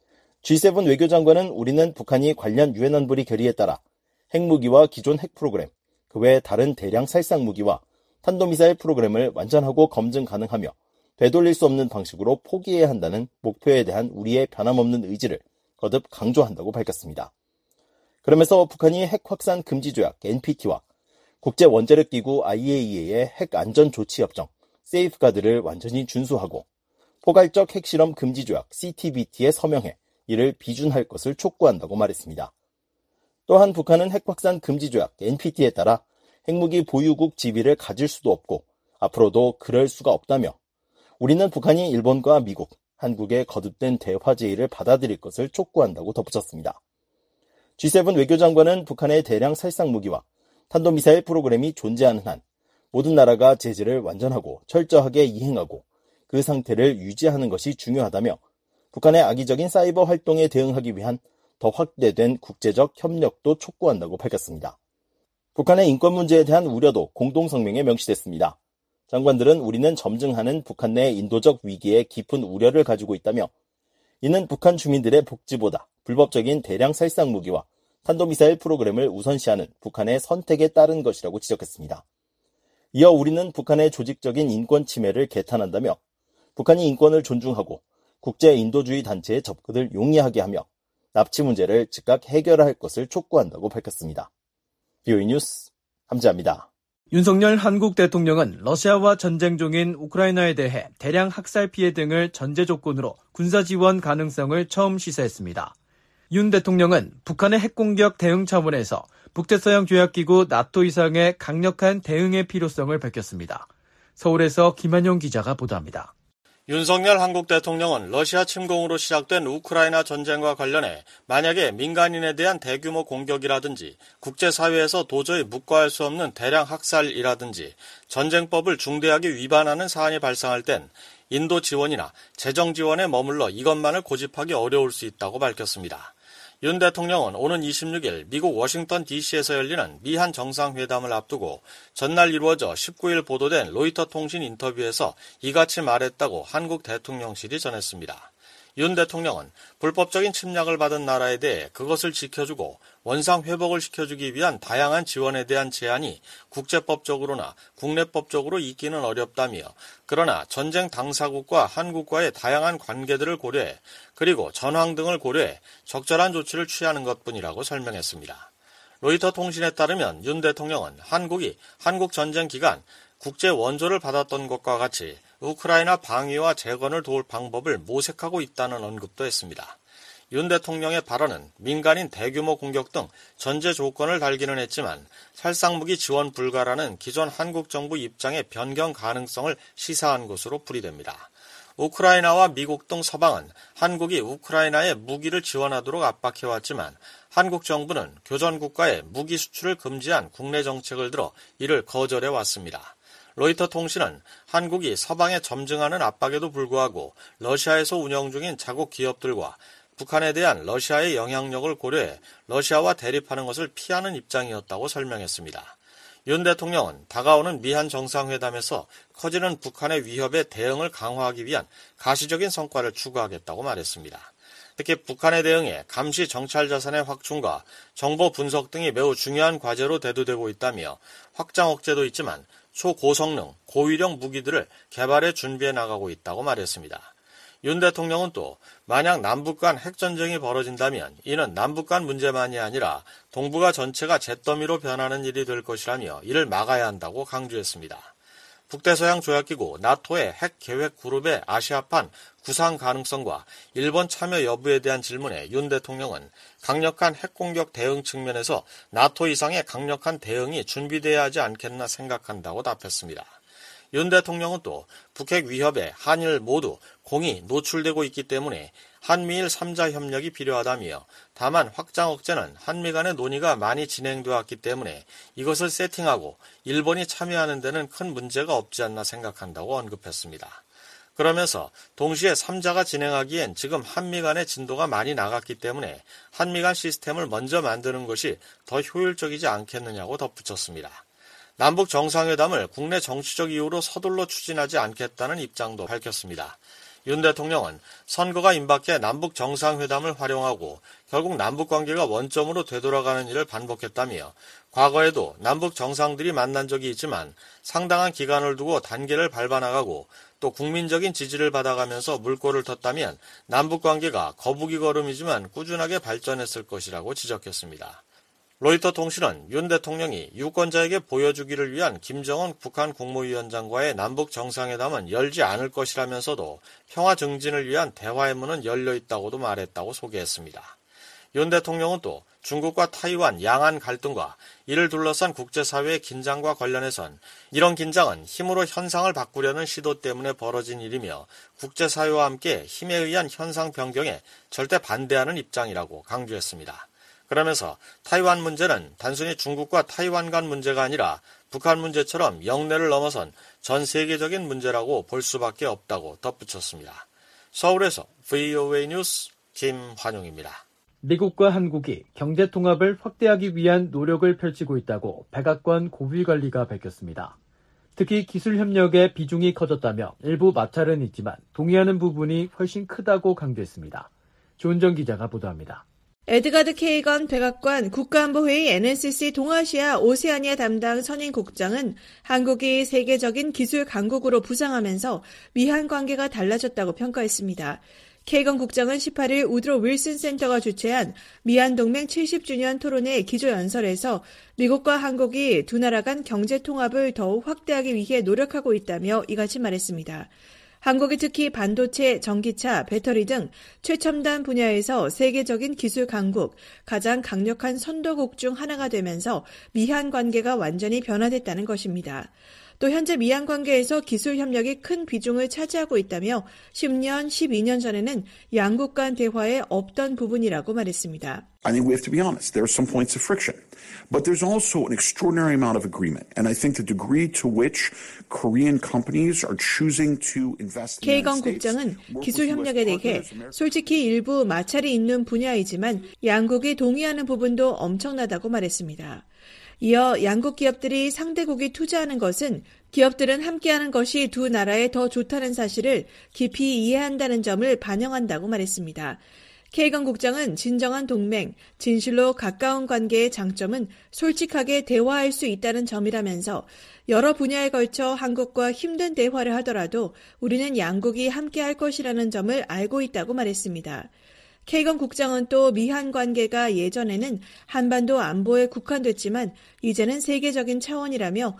G7 외교장관은 우리는 북한이 관련 유엔 안보리 결의에 따라 핵무기와 기존 핵 프로그램, 그 외 다른 대량 살상 무기와 탄도미사일 프로그램을 완전하고 검증 가능하며 되돌릴 수 없는 방식으로 포기해야 한다는 목표에 대한 우리의 변함없는 의지를 거듭 강조한다고 밝혔습니다. 그러면서 북한이 핵 확산 금지 조약 NPT와 국제 원자력 기구 IAEA의 핵 안전 조치 협정 세이프가드를 완전히 준수하고 포괄적 핵실험 금지 조약 CTBT에 서명해 이를 비준할 것을 촉구한다고 말했습니다. 또한 북한은 핵 확산 금지 조약 NPT에 따라 핵무기 보유국 지위를 가질 수도 없고 앞으로도 그럴 수가 없다며 우리는 북한이 일본과 미국, 한국의 거듭된 대화 제의를 받아들일 것을 촉구한다고 덧붙였습니다. G7 외교장관은 북한의 대량 살상 무기와 탄도미사일 프로그램이 존재하는 한 모든 나라가 제재를 완전하고 철저하게 이행하고 그 상태를 유지하는 것이 중요하다며 북한의 악의적인 사이버 활동에 대응하기 위한 더 확대된 국제적 협력도 촉구한다고 밝혔습니다. 북한의 인권 문제에 대한 우려도 공동성명에 명시됐습니다. 장관들은 우리는 점증하는 북한 내 인도적 위기에 깊은 우려를 가지고 있다며 이는 북한 주민들의 복지보다 불법적인 대량 살상 무기와 탄도미사일 프로그램을 우선시하는 북한의 선택에 따른 것이라고 지적했습니다. 이어 우리는 북한의 조직적인 인권 침해를 개탄한다며 북한이 인권을 존중하고 국제 인도주의 단체의 접근을 용이하게 하며 납치 문제를 즉각 해결할 것을 촉구한다고 밝혔습니다. VOA 뉴스 함지아입니다. 윤석열 한국 대통령은 러시아와 전쟁 중인 우크라이나에 대해 대량 학살 피해 등을 전제 조건으로 군사 지원 가능성을 처음 시사했습니다. 윤 대통령은 북한의 핵공격 대응 차원에서 북대서양 조약기구 나토 이상의 강력한 대응의 필요성을 밝혔습니다. 서울에서 김한용 기자가 보도합니다. 윤석열 한국 대통령은 러시아 침공으로 시작된 우크라이나 전쟁과 관련해 만약에 민간인에 대한 대규모 공격이라든지 국제사회에서 도저히 묵과할 수 없는 대량 학살이라든지 전쟁법을 중대하게 위반하는 사안이 발생할 땐 인도 지원이나 재정 지원에 머물러 이것만을 고집하기 어려울 수 있다고 밝혔습니다. 윤 대통령은 오는 26일 미국 워싱턴 DC에서 열리는 미한 정상회담을 앞두고 전날 이루어져 19일 보도된 로이터 통신 인터뷰에서 이같이 말했다고 한국 대통령실이 전했습니다. 윤 대통령은 불법적인 침략을 받은 나라에 대해 그것을 지켜주고 원상 회복을 시켜주기 위한 다양한 지원에 대한 제한이 국제법적으로나 국내법적으로 있기는 어렵다며 그러나 전쟁 당사국과 한국과의 다양한 관계들을 고려해 그리고 전황 등을 고려해 적절한 조치를 취하는 것뿐이라고 설명했습니다. 로이터 통신에 따르면 윤 대통령은 한국이 한국 전쟁 기간 국제 원조를 받았던 것과 같이 우크라이나 방위와 재건을 도울 방법을 모색하고 있다는 언급도 했습니다. 윤 대통령의 발언은 민간인 대규모 공격 등 전제 조건을 달기는 했지만 살상무기 지원 불가라는 기존 한국 정부 입장의 변경 가능성을 시사한 것으로 풀이됩니다. 우크라이나와 미국 등 서방은 한국이 우크라이나에 무기를 지원하도록 압박해왔지만 한국 정부는 교전국가에 무기 수출을 금지한 국내 정책을 들어 이를 거절해왔습니다. 로이터 통신은 한국이 서방에 점증하는 압박에도 불구하고 러시아에서 운영 중인 자국 기업들과 북한에 대한 러시아의 영향력을 고려해 러시아와 대립하는 것을 피하는 입장이었다고 설명했습니다. 윤 대통령은 다가오는 미한 정상회담에서 커지는 북한의 위협에 대응을 강화하기 위한 가시적인 성과를 추구하겠다고 말했습니다. 특히 북한의 대응에 감시 정찰 자산의 확충과 정보 분석 등이 매우 중요한 과제로 대두되고 있다며 확장 억제도 있지만 초고성능, 고위력 무기들을 개발해 준비해 나가고 있다고 말했습니다. 윤 대통령은 또 만약 남북 간 핵전쟁이 벌어진다면 이는 남북 간 문제만이 아니라 동북아 전체가 잿더미로 변하는 일이 될 것이라며 이를 막아야 한다고 강조했습니다. 북대서양 조약기구 나토의 핵 계획 그룹의 아시아판 구상 가능성과 일본 참여 여부에 대한 질문에 윤 대통령은 강력한 핵공격 대응 측면에서 나토 이상의 강력한 대응이 준비돼야 하지 않겠나 생각한다고 답했습니다. 윤 대통령은 또 북핵 위협에 한일 모두 공이 노출되고 있기 때문에 한미일 3자 협력이 필요하다며 다만 확장 억제는 한미 간의 논의가 많이 진행되었기 때문에 이것을 세팅하고 일본이 참여하는 데는 큰 문제가 없지 않나 생각한다고 언급했습니다. 그러면서 동시에 3자가 진행하기엔 지금 한미 간의 진도가 많이 나갔기 때문에 한미 간 시스템을 먼저 만드는 것이 더 효율적이지 않겠느냐고 덧붙였습니다. 남북 정상회담을 국내 정치적 이유로 서둘러 추진하지 않겠다는 입장도 밝혔습니다. 윤 대통령은 선거가 임박해 남북 정상회담을 활용하고 결국 남북 관계가 원점으로 되돌아가는 일을 반복했다며 과거에도 남북 정상들이 만난 적이 있지만 상당한 기간을 두고 단계를 밟아나가고 또 국민적인 지지를 받아가면서 물꼬를 텄다면 남북 관계가 거북이 걸음이지만 꾸준하게 발전했을 것이라고 지적했습니다. 로이터 통신은 윤 대통령이 유권자에게 보여주기를 위한 김정은 북한 국무위원장과의 남북 정상회담은 열지 않을 것이라면서도 평화 증진을 위한 대화의 문은 열려 있다고도 말했다고 소개했습니다. 윤 대통령은 또 중국과 타이완 양안 갈등과 이를 둘러싼 국제사회의 긴장과 관련해선 이런 긴장은 힘으로 현상을 바꾸려는 시도 때문에 벌어진 일이며 국제사회와 함께 힘에 의한 현상 변경에 절대 반대하는 입장이라고 강조했습니다. 그러면서 타이완 문제는 단순히 중국과 타이완 간 문제가 아니라 북한 문제처럼 영내를 넘어선 전 세계적인 문제라고 볼 수밖에 없다고 덧붙였습니다. 서울에서 VOA 뉴스 김환용입니다. 미국과 한국이 경제 통합을 확대하기 위한 노력을 펼치고 있다고 백악관 고위관리가 밝혔습니다. 특히 기술 협력의 비중이 커졌다며 일부 마찰은 있지만 동의하는 부분이 훨씬 크다고 강조했습니다. 조은정 기자가 보도합니다. 에드가드 케이건 백악관 국가안보회의 NSC 동아시아 오세아니아 담당 선임국장은 한국이 세계적인 기술 강국으로 부상하면서 미한 관계가 달라졌다고 평가했습니다. 케이건 국장은 18일 우드로 윌슨 센터가 주최한 미한 동맹 70주년 토론회 기조연설에서 미국과 한국이 두 나라 간 경제 통합을 더욱 확대하기 위해 노력하고 있다며 이같이 말했습니다. 한국이 특히 반도체, 전기차, 배터리 등 최첨단 분야에서 세계적인 기술 강국, 가장 강력한 선도국 중 하나가 되면서 미한 관계가 완전히 변화됐다는 것입니다. 또 현재 미한 관계에서 기술 협력이 큰 비중을 차지하고 있다며 10년, 12년 전에는 양국 간 대화에 없던 부분이라고 말했습니다. I think we have to be honest. There are some points of friction, but there's also an extraordinary amount of agreement. And I think the degree to which Korean companies are choosing to invest in the 케이건 United States. 국장은 기술 협력에 대해 솔직히 일부 마찰이 있는 분야이지만 양국이 동의하는 부분도 엄청나다고 말했습니다. 이어 양국 기업들이 상대국이 투자하는 것은 기업들은 함께하는 것이 두 나라에 더 좋다는 사실을 깊이 이해한다는 점을 반영한다고 말했습니다. 케이건 국장은 진정한 동맹, 진실로 가까운 관계의 장점은 솔직하게 대화할 수 있다는 점이라면서 여러 분야에 걸쳐 한국과 힘든 대화를 하더라도 우리는 양국이 함께할 것이라는 점을 알고 있다고 말했습니다. 케이건 국장은 또 미한 관계가 예전에는 한반도 안보에 국한됐지만 이제는 세계적인 차원이라며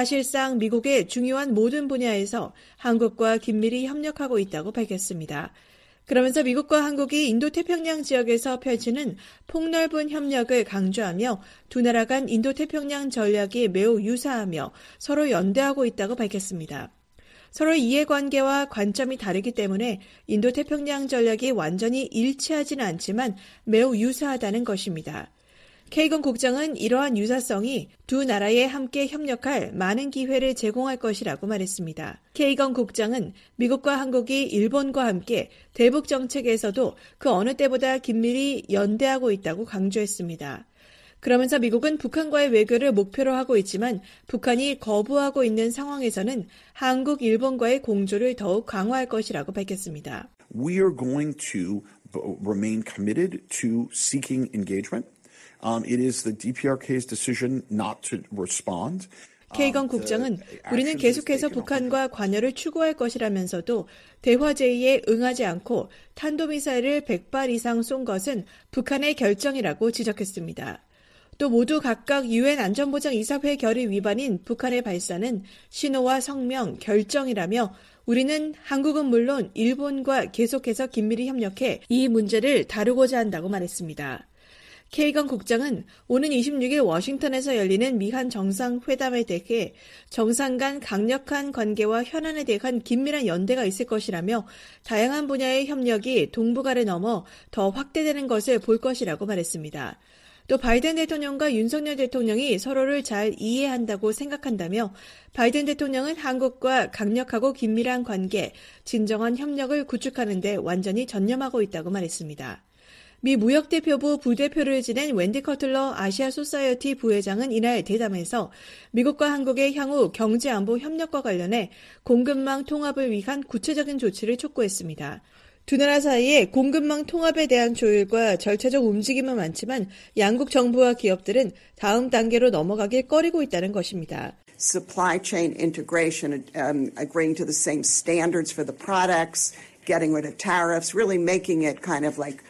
사실상 미국의 중요한 모든 분야에서 한국과 긴밀히 협력하고 있다고 밝혔습니다. 그러면서 미국과 한국이 인도태평양 지역에서 펼치는 폭넓은 협력을 강조하며 두 나라 간 인도태평양 전략이 매우 유사하며 서로 연대하고 있다고 밝혔습니다. 서로 이해관계와 관점이 다르기 때문에 인도태평양 전략이 완전히 일치하지는 않지만 매우 유사하다는 것입니다. 케이건 국장은 이러한 유사성이 두 나라에 함께 협력할 많은 기회를 제공할 것이라고 말했습니다. 케이건 국장은 미국과 한국이 일본과 함께 대북 정책에서도 그 어느 때보다 긴밀히 연대하고 있다고 강조했습니다. 그러면서 미국은 북한과의 외교를 목표로 하고 있지만 북한이 거부하고 있는 상황에서는 한국, 일본과의 공조를 더욱 강화할 것이라고 밝혔습니다. We are going to remain committed to seeking engagement. It is the DPRK's decision not to respond. 케이건 국장은 우리는 계속해서 북한과 관여를 추구할 것이라면서도 대화 제의에 응하지 않고 탄도미사일을 100발 이상 쏜 것은 북한의 결정이라고 지적했습니다. 또 모두 각각 유엔 안전보장이사회 결의 위반인 북한의 발사는 신호와 성명, 결정이라며 우리는 한국은 물론 일본과 계속해서 긴밀히 협력해 이 문제를 다루고자 한다고 말했습니다. 케이건 국장은 오는 26일 워싱턴에서 열리는 미한 정상회담에 대해 정상 간 강력한 관계와 현안에 대한 긴밀한 연대가 있을 것이라며 다양한 분야의 협력이 동북아를 넘어 더 확대되는 것을 볼 것이라고 말했습니다. 또 바이든 대통령과 윤석열 대통령이 서로를 잘 이해한다고 생각한다며 바이든 대통령은 한국과 강력하고 긴밀한 관계, 진정한 협력을 구축하는 데 완전히 전념하고 있다고 말했습니다. 미 무역대표부 부대표를 지낸 웬디 커틀러 아시아 소사이어티 부회장은 이날 대담에서 미국과 한국의 향후 경제안보 협력과 관련해 공급망 통합을 위한 구체적인 조치를 촉구했습니다. 두 나라 사이의 공급망 통합에 대한 조율과 절차적 움직임은 많지만 양국 정부와 기업들은 다음 단계로 넘어가길 꺼리고 있다는 것입니다. Supply chain integration, agreeing to the same standards for the products, getting rid of tariffs, really making it kind of like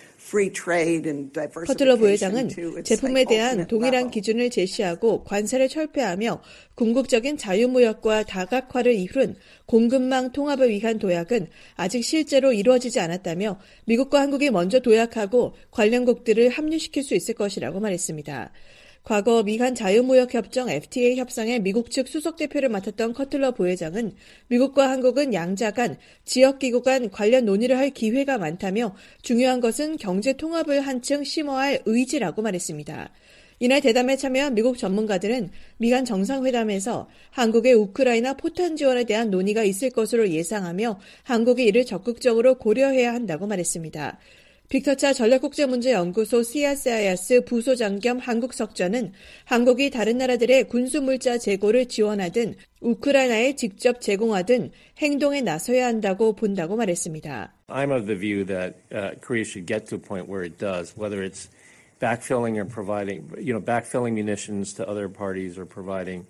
커틀러 부회장은 제품에 대한 동일한 기준을 제시하고 관세를 철폐하며 궁극적인 자유무역과 다각화를 이룬 공급망 통합을 위한 도약은 아직 실제로 이루어지지 않았다며 미국과 한국이 먼저 도약하고 관련국들을 합류시킬 수 있을 것이라고 말했습니다. 과거 미한 자유무역협정 FTA 협상의 미국 측 수석대표를 맡았던 커틀러 부회장은 미국과 한국은 양자 간, 지역기구 간 관련 논의를 할 기회가 많다며 중요한 것은 경제통합을 한층 심화할 의지라고 말했습니다. 이날 대담에 참여한 미국 전문가들은 미한 정상회담에서 한국의 우크라이나 포탄 지원에 대한 논의가 있을 것으로 예상하며 한국이 이를 적극적으로 고려해야 한다고 말했습니다. 빅터차 전략국제문제연구소 CSIS 부소장 겸 한국석좌는 한국이 다른 나라들의 군수물자 재고를 지원하든 우크라이나에 직접 제공하든 행동에 나서야 한다고 본다고 말했습니다. I'm of the view that Korea should get to a point where it does, whether it's backfilling or providing, backfilling munitions to other parties or providing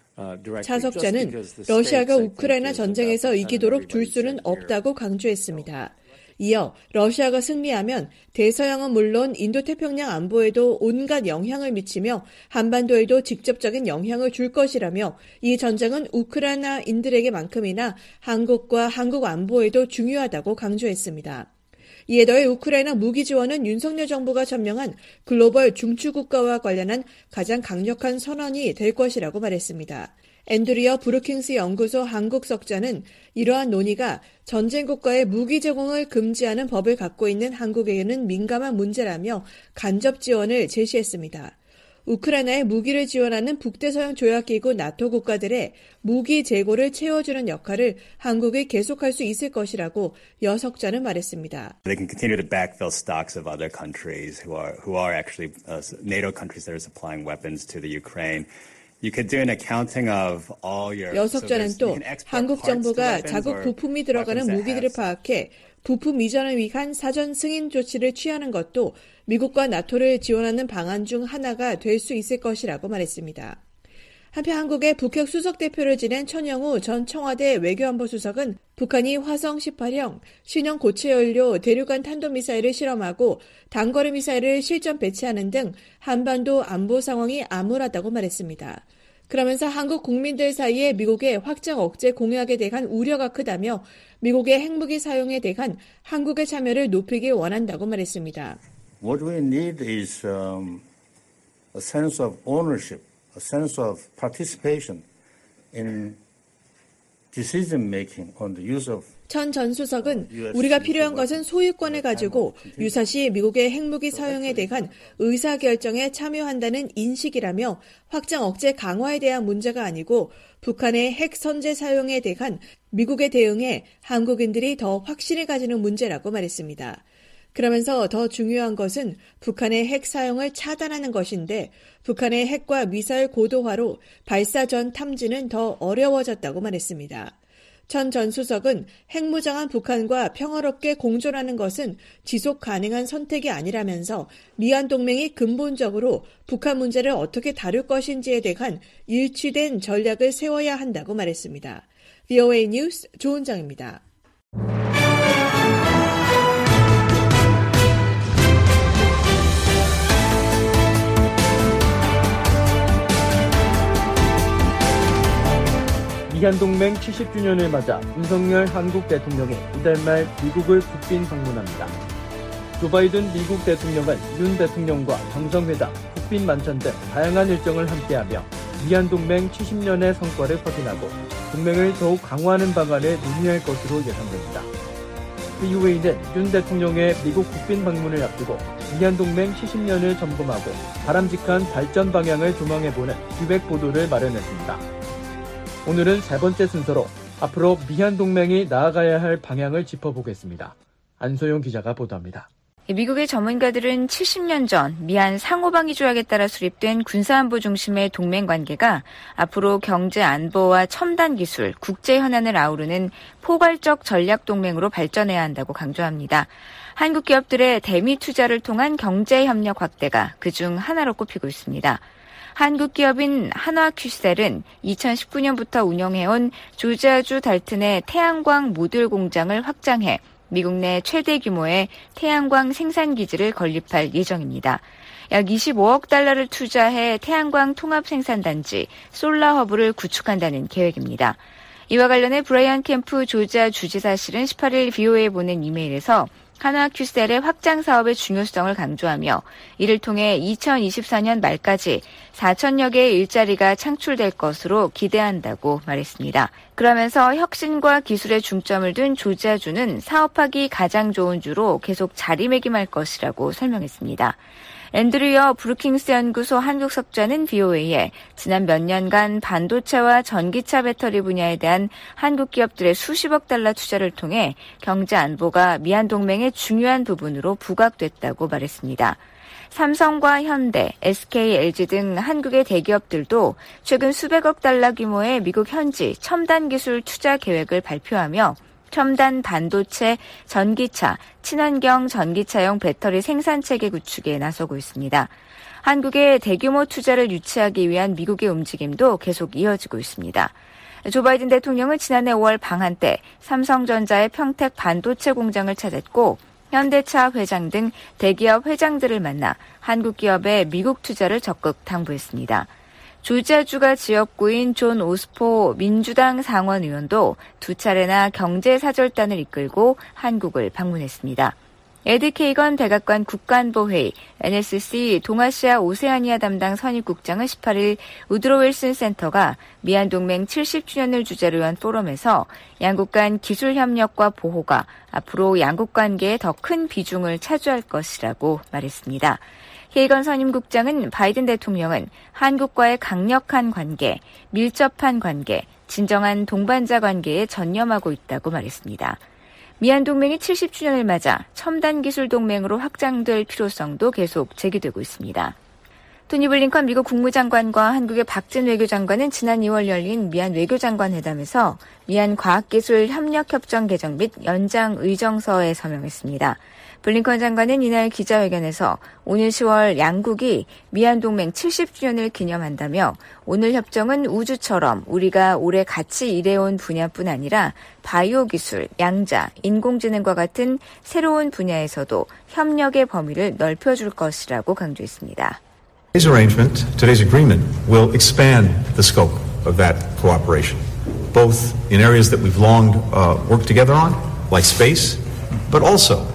차 석좌는 러시아가 우크라이나 전쟁에서 이기도록 둘 수는 없다고 강조했습니다. 이어 러시아가 승리하면 대서양은 물론 인도태평양 안보에도 온갖 영향을 미치며 한반도에도 직접적인 영향을 줄 것이라며 이 전쟁은 우크라이나인들에게만큼이나 한국과 한국 안보에도 중요하다고 강조했습니다. 이에 더해 우크라이나 무기 지원은 윤석열 정부가 천명한 글로벌 중추국가와 관련한 가장 강력한 선언이 될 것이라고 말했습니다. 앤드리어 브루킹스 연구소 한국석좌는 이러한 논의가 전쟁 국가의 무기 제공을 금지하는 법을 갖고 있는 한국에게는 민감한 문제라며 간접 지원을 제시했습니다. 우크라이나에 무기를 지원하는 북대서양 조약기구 나토 국가들의 무기 재고를 채워주는 역할을 한국이 계속할 수 있을 것이라고 여 석좌는 말했습니다. They can continue to backfill stocks of other countries who are actually NATO countries that are supplying weapons to the Ukraine. 여석좌는 또 한국 정부가 자국 부품이 들어가는 무기들을 파악해 부품 이전을 위한 사전 승인 조치를 취하는 것도 미국과 나토를 지원하는 방안 중 하나가 될 수 있을 것이라고 말했습니다. 한편 한국의 북핵 수석대표를 지낸 천영우 전 청와대 외교안보 수석은 북한이 화성 18형 신형 고체 연료 대륙간 탄도미사일을 실험하고 단거리 미사일을 실전 배치하는 등 한반도 안보 상황이 암울하다고 말했습니다. 그러면서 한국 국민들 사이에 미국의 확장 억제 공약에 대한 우려가 크다며 미국의 핵무기 사용에 대한 한국의 참여를 높이길 원한다고 말했습니다. What we need is a sense of ownership, a sense of participation in decision making on the use of 천 전 수석은 우리가 필요한 것은 소유권을 가지고 유사시 미국의 핵무기 사용에 대한 의사결정에 참여한다는 인식이라며 확장 억제 강화에 대한 문제가 아니고 북한의 핵 선제 사용에 대한 미국의 대응에 한국인들이 더 확신을 가지는 문제라고 말했습니다. 그러면서 더 중요한 것은 북한의 핵 사용을 차단하는 것인데 북한의 핵과 미사일 고도화로 발사 전 탐지는 더 어려워졌다고 말했습니다. 천 전 수석은 핵무장한 북한과 평화롭게 공존하는 것은 지속 가능한 선택이 아니라면서 미한 동맹이 근본적으로 북한 문제를 어떻게 다룰 것인지에 대한 일치된 전략을 세워야 한다고 말했습니다. VOA 뉴스 조은정입니다. 미한동맹 70주년을 맞아 윤석열 한국 대통령이 이달 말 미국을 국빈 방문합니다. 조 바이든 미국 대통령은 윤 대통령과 정상회담, 국빈 만찬 등 다양한 일정을 함께하며 미한 동맹 70년의 성과를 확인하고 동맹을 더욱 강화하는 방안에 논의할 것으로 예상됩니다. 그 이후에는 윤 대통령의 미국 국빈 방문을 앞두고 미한 동맹 70년을 점검하고 바람직한 발전 방향을 조망해보는 기획 보도를 마련했습니다. 오늘은 세 번째 순서로 앞으로 미한 동맹이 나아가야 할 방향을 짚어보겠습니다. 안소영 기자가 보도합니다. 미국의 전문가들은 70년 전 미한 상호방위 조약에 따라 수립된 군사안보 중심의 동맹 관계가 앞으로 경제 안보와 첨단 기술, 국제 현안을 아우르는 포괄적 전략 동맹으로 발전해야 한다고 강조합니다. 한국 기업들의 대미 투자를 통한 경제 협력 확대가 그중 하나로 꼽히고 있습니다. 한국 기업인 한화큐셀은 2019년부터 운영해온 조지아주 달튼의 태양광 모듈 공장을 확장해 미국 내 최대 규모의 태양광 생산 기지를 건립할 예정입니다. 약 25억 달러를 투자해 태양광 통합 생산단지 솔라허브를 구축한다는 계획입니다. 이와 관련해 브라이언 캠프 조지아 주지사실은 18일 BOA에 보낸 이메일에서 한화큐셀의 확장 사업의 중요성을 강조하며 이를 통해 2024년 말까지 4천여 개의 일자리가 창출될 것으로 기대한다고 말했습니다. 그러면서 혁신과 기술에 중점을 둔 조지아주는 사업하기 가장 좋은 주로 계속 자리매김할 것이라고 설명했습니다. 앤드류어 브루킹스 연구소 한국석좌는 BOA에 지난 몇 년간 반도체와 전기차 배터리 분야에 대한 한국 기업들의 수십억 달러 투자를 통해 경제 안보가 미한 동맹의 중요한 부분으로 부각됐다고 말했습니다. 삼성과 현대, SK, LG 등 한국의 대기업들도 최근 수백억 달러 규모의 미국 현지 첨단 기술 투자 계획을 발표하며 첨단 반도체, 전기차, 친환경 전기차용 배터리 생산체계 구축에 나서고 있습니다. 한국의 대규모 투자를 유치하기 위한 미국의 움직임도 계속 이어지고 있습니다. 조 바이든 대통령은 지난해 5월 방한 때 삼성전자의 평택 반도체 공장을 찾았고 현대차 회장 등 대기업 회장들을 만나 한국 기업의 미국 투자를 적극 당부했습니다. 조지아주가 지역구인 존 오스포 민주당 상원 의원도 두 차례나 경제사절단을 이끌고 한국을 방문했습니다. 에드 케이건 백악관 국가안보회의 NSC 동아시아 오세아니아 담당 선임국장은 18일 우드로 윌슨 센터가 미한 동맹 70주년을 주제로 한 포럼에서 양국 간 기술 협력과 보호가 앞으로 양국 관계에 더 큰 비중을 차지할 것이라고 말했습니다. 케이건 선임국장은 바이든 대통령은 한국과의 강력한 관계, 밀접한 관계, 진정한 동반자 관계에 전념하고 있다고 말했습니다. 미한 동맹이 70주년을 맞아 첨단 기술 동맹으로 확장될 필요성도 계속 제기되고 있습니다. 토니 블링컨 미국 국무장관과 한국의 박진 외교장관은 지난 2월 열린 미한 외교장관 회담에서 미한 과학기술 협력협정 개정 및 연장 의정서에 서명했습니다. 블링컨 장관은 이날 기자회견에서 오늘 10월 양국이 미한 동맹 70주년을 기념한다며 오늘 협정은 우주처럼 우리가 오래 같이 일해온 분야뿐 아니라 바이오 기술, 양자, 인공지능과 같은 새로운 분야에서도 협력의 범위를 넓혀줄 것이라고 강조했습니다. Today's arrangement, today's agreement will expand the scope of that cooperation, both in areas that we've long worked together on, like space, but also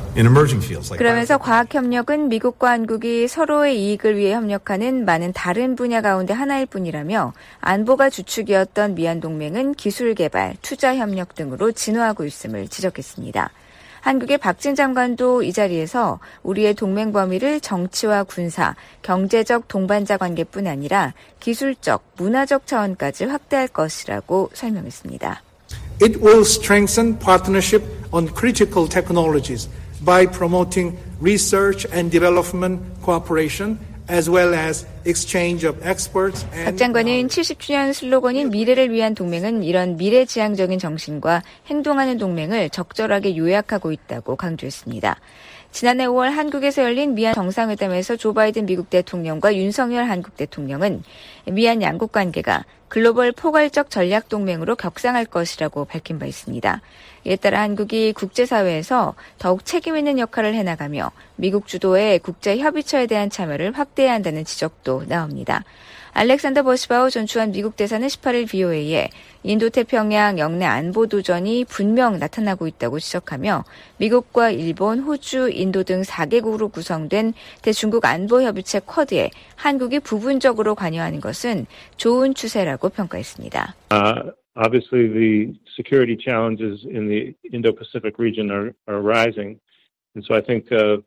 그러면서 과학협력은 미국과 한국이 서로의 이익을 위해 협력하는 많은 다른 분야 가운데 하나일 뿐이라며 안보가 주축이었던 미한 동맹은 기술 개발, 투자 협력 등으로 진화하고 있음을 지적했습니다. 한국의 박진 장관도 이 자리에서 우리의 동맹 범위를 정치와 군사, 경제적 동반자 관계뿐 아니라 기술적, 문화적 차원까지 확대할 것이라고 설명했습니다. It will strengthen partnership on critical technologies. by promoting research and development cooperation as well as exchange of experts. 박 장관은 70주년 슬로건인 미래를 위한 동맹은 이런 미래지향적인 정신과 행동하는 동맹을 적절하게 요약하고 있다고 강조했습니다. 지난해 5월 한국에서 열린 미한 정상회담에서 조 바이든 미국 대통령과 윤석열 한국 대통령은 미한 양국 관계가 글로벌 포괄적 전략 동맹으로 격상할 것이라고 밝힌 바 있습니다. 이에 따라 한국이 국제사회에서 더욱 책임 있는 역할을 해나가며 미국 주도의 국제협의체에 대한 참여를 확대해야 한다는 지적도 나옵니다. 알렉산더 버시바우 전 주한 미국 대사는 18일 BOA에 인도태평양 영내 안보 도전이 분명 나타나고 있다고 지적하며 미국과 일본, 호주, 인도 등 4개국으로 구성된 대중국 안보협의체 쿼드에 한국이 부분적으로 관여하는 것은 좋은 추세라고 평가했습니다. Obviously, the security challenges in the Indo-Pacific region are rising, and so I think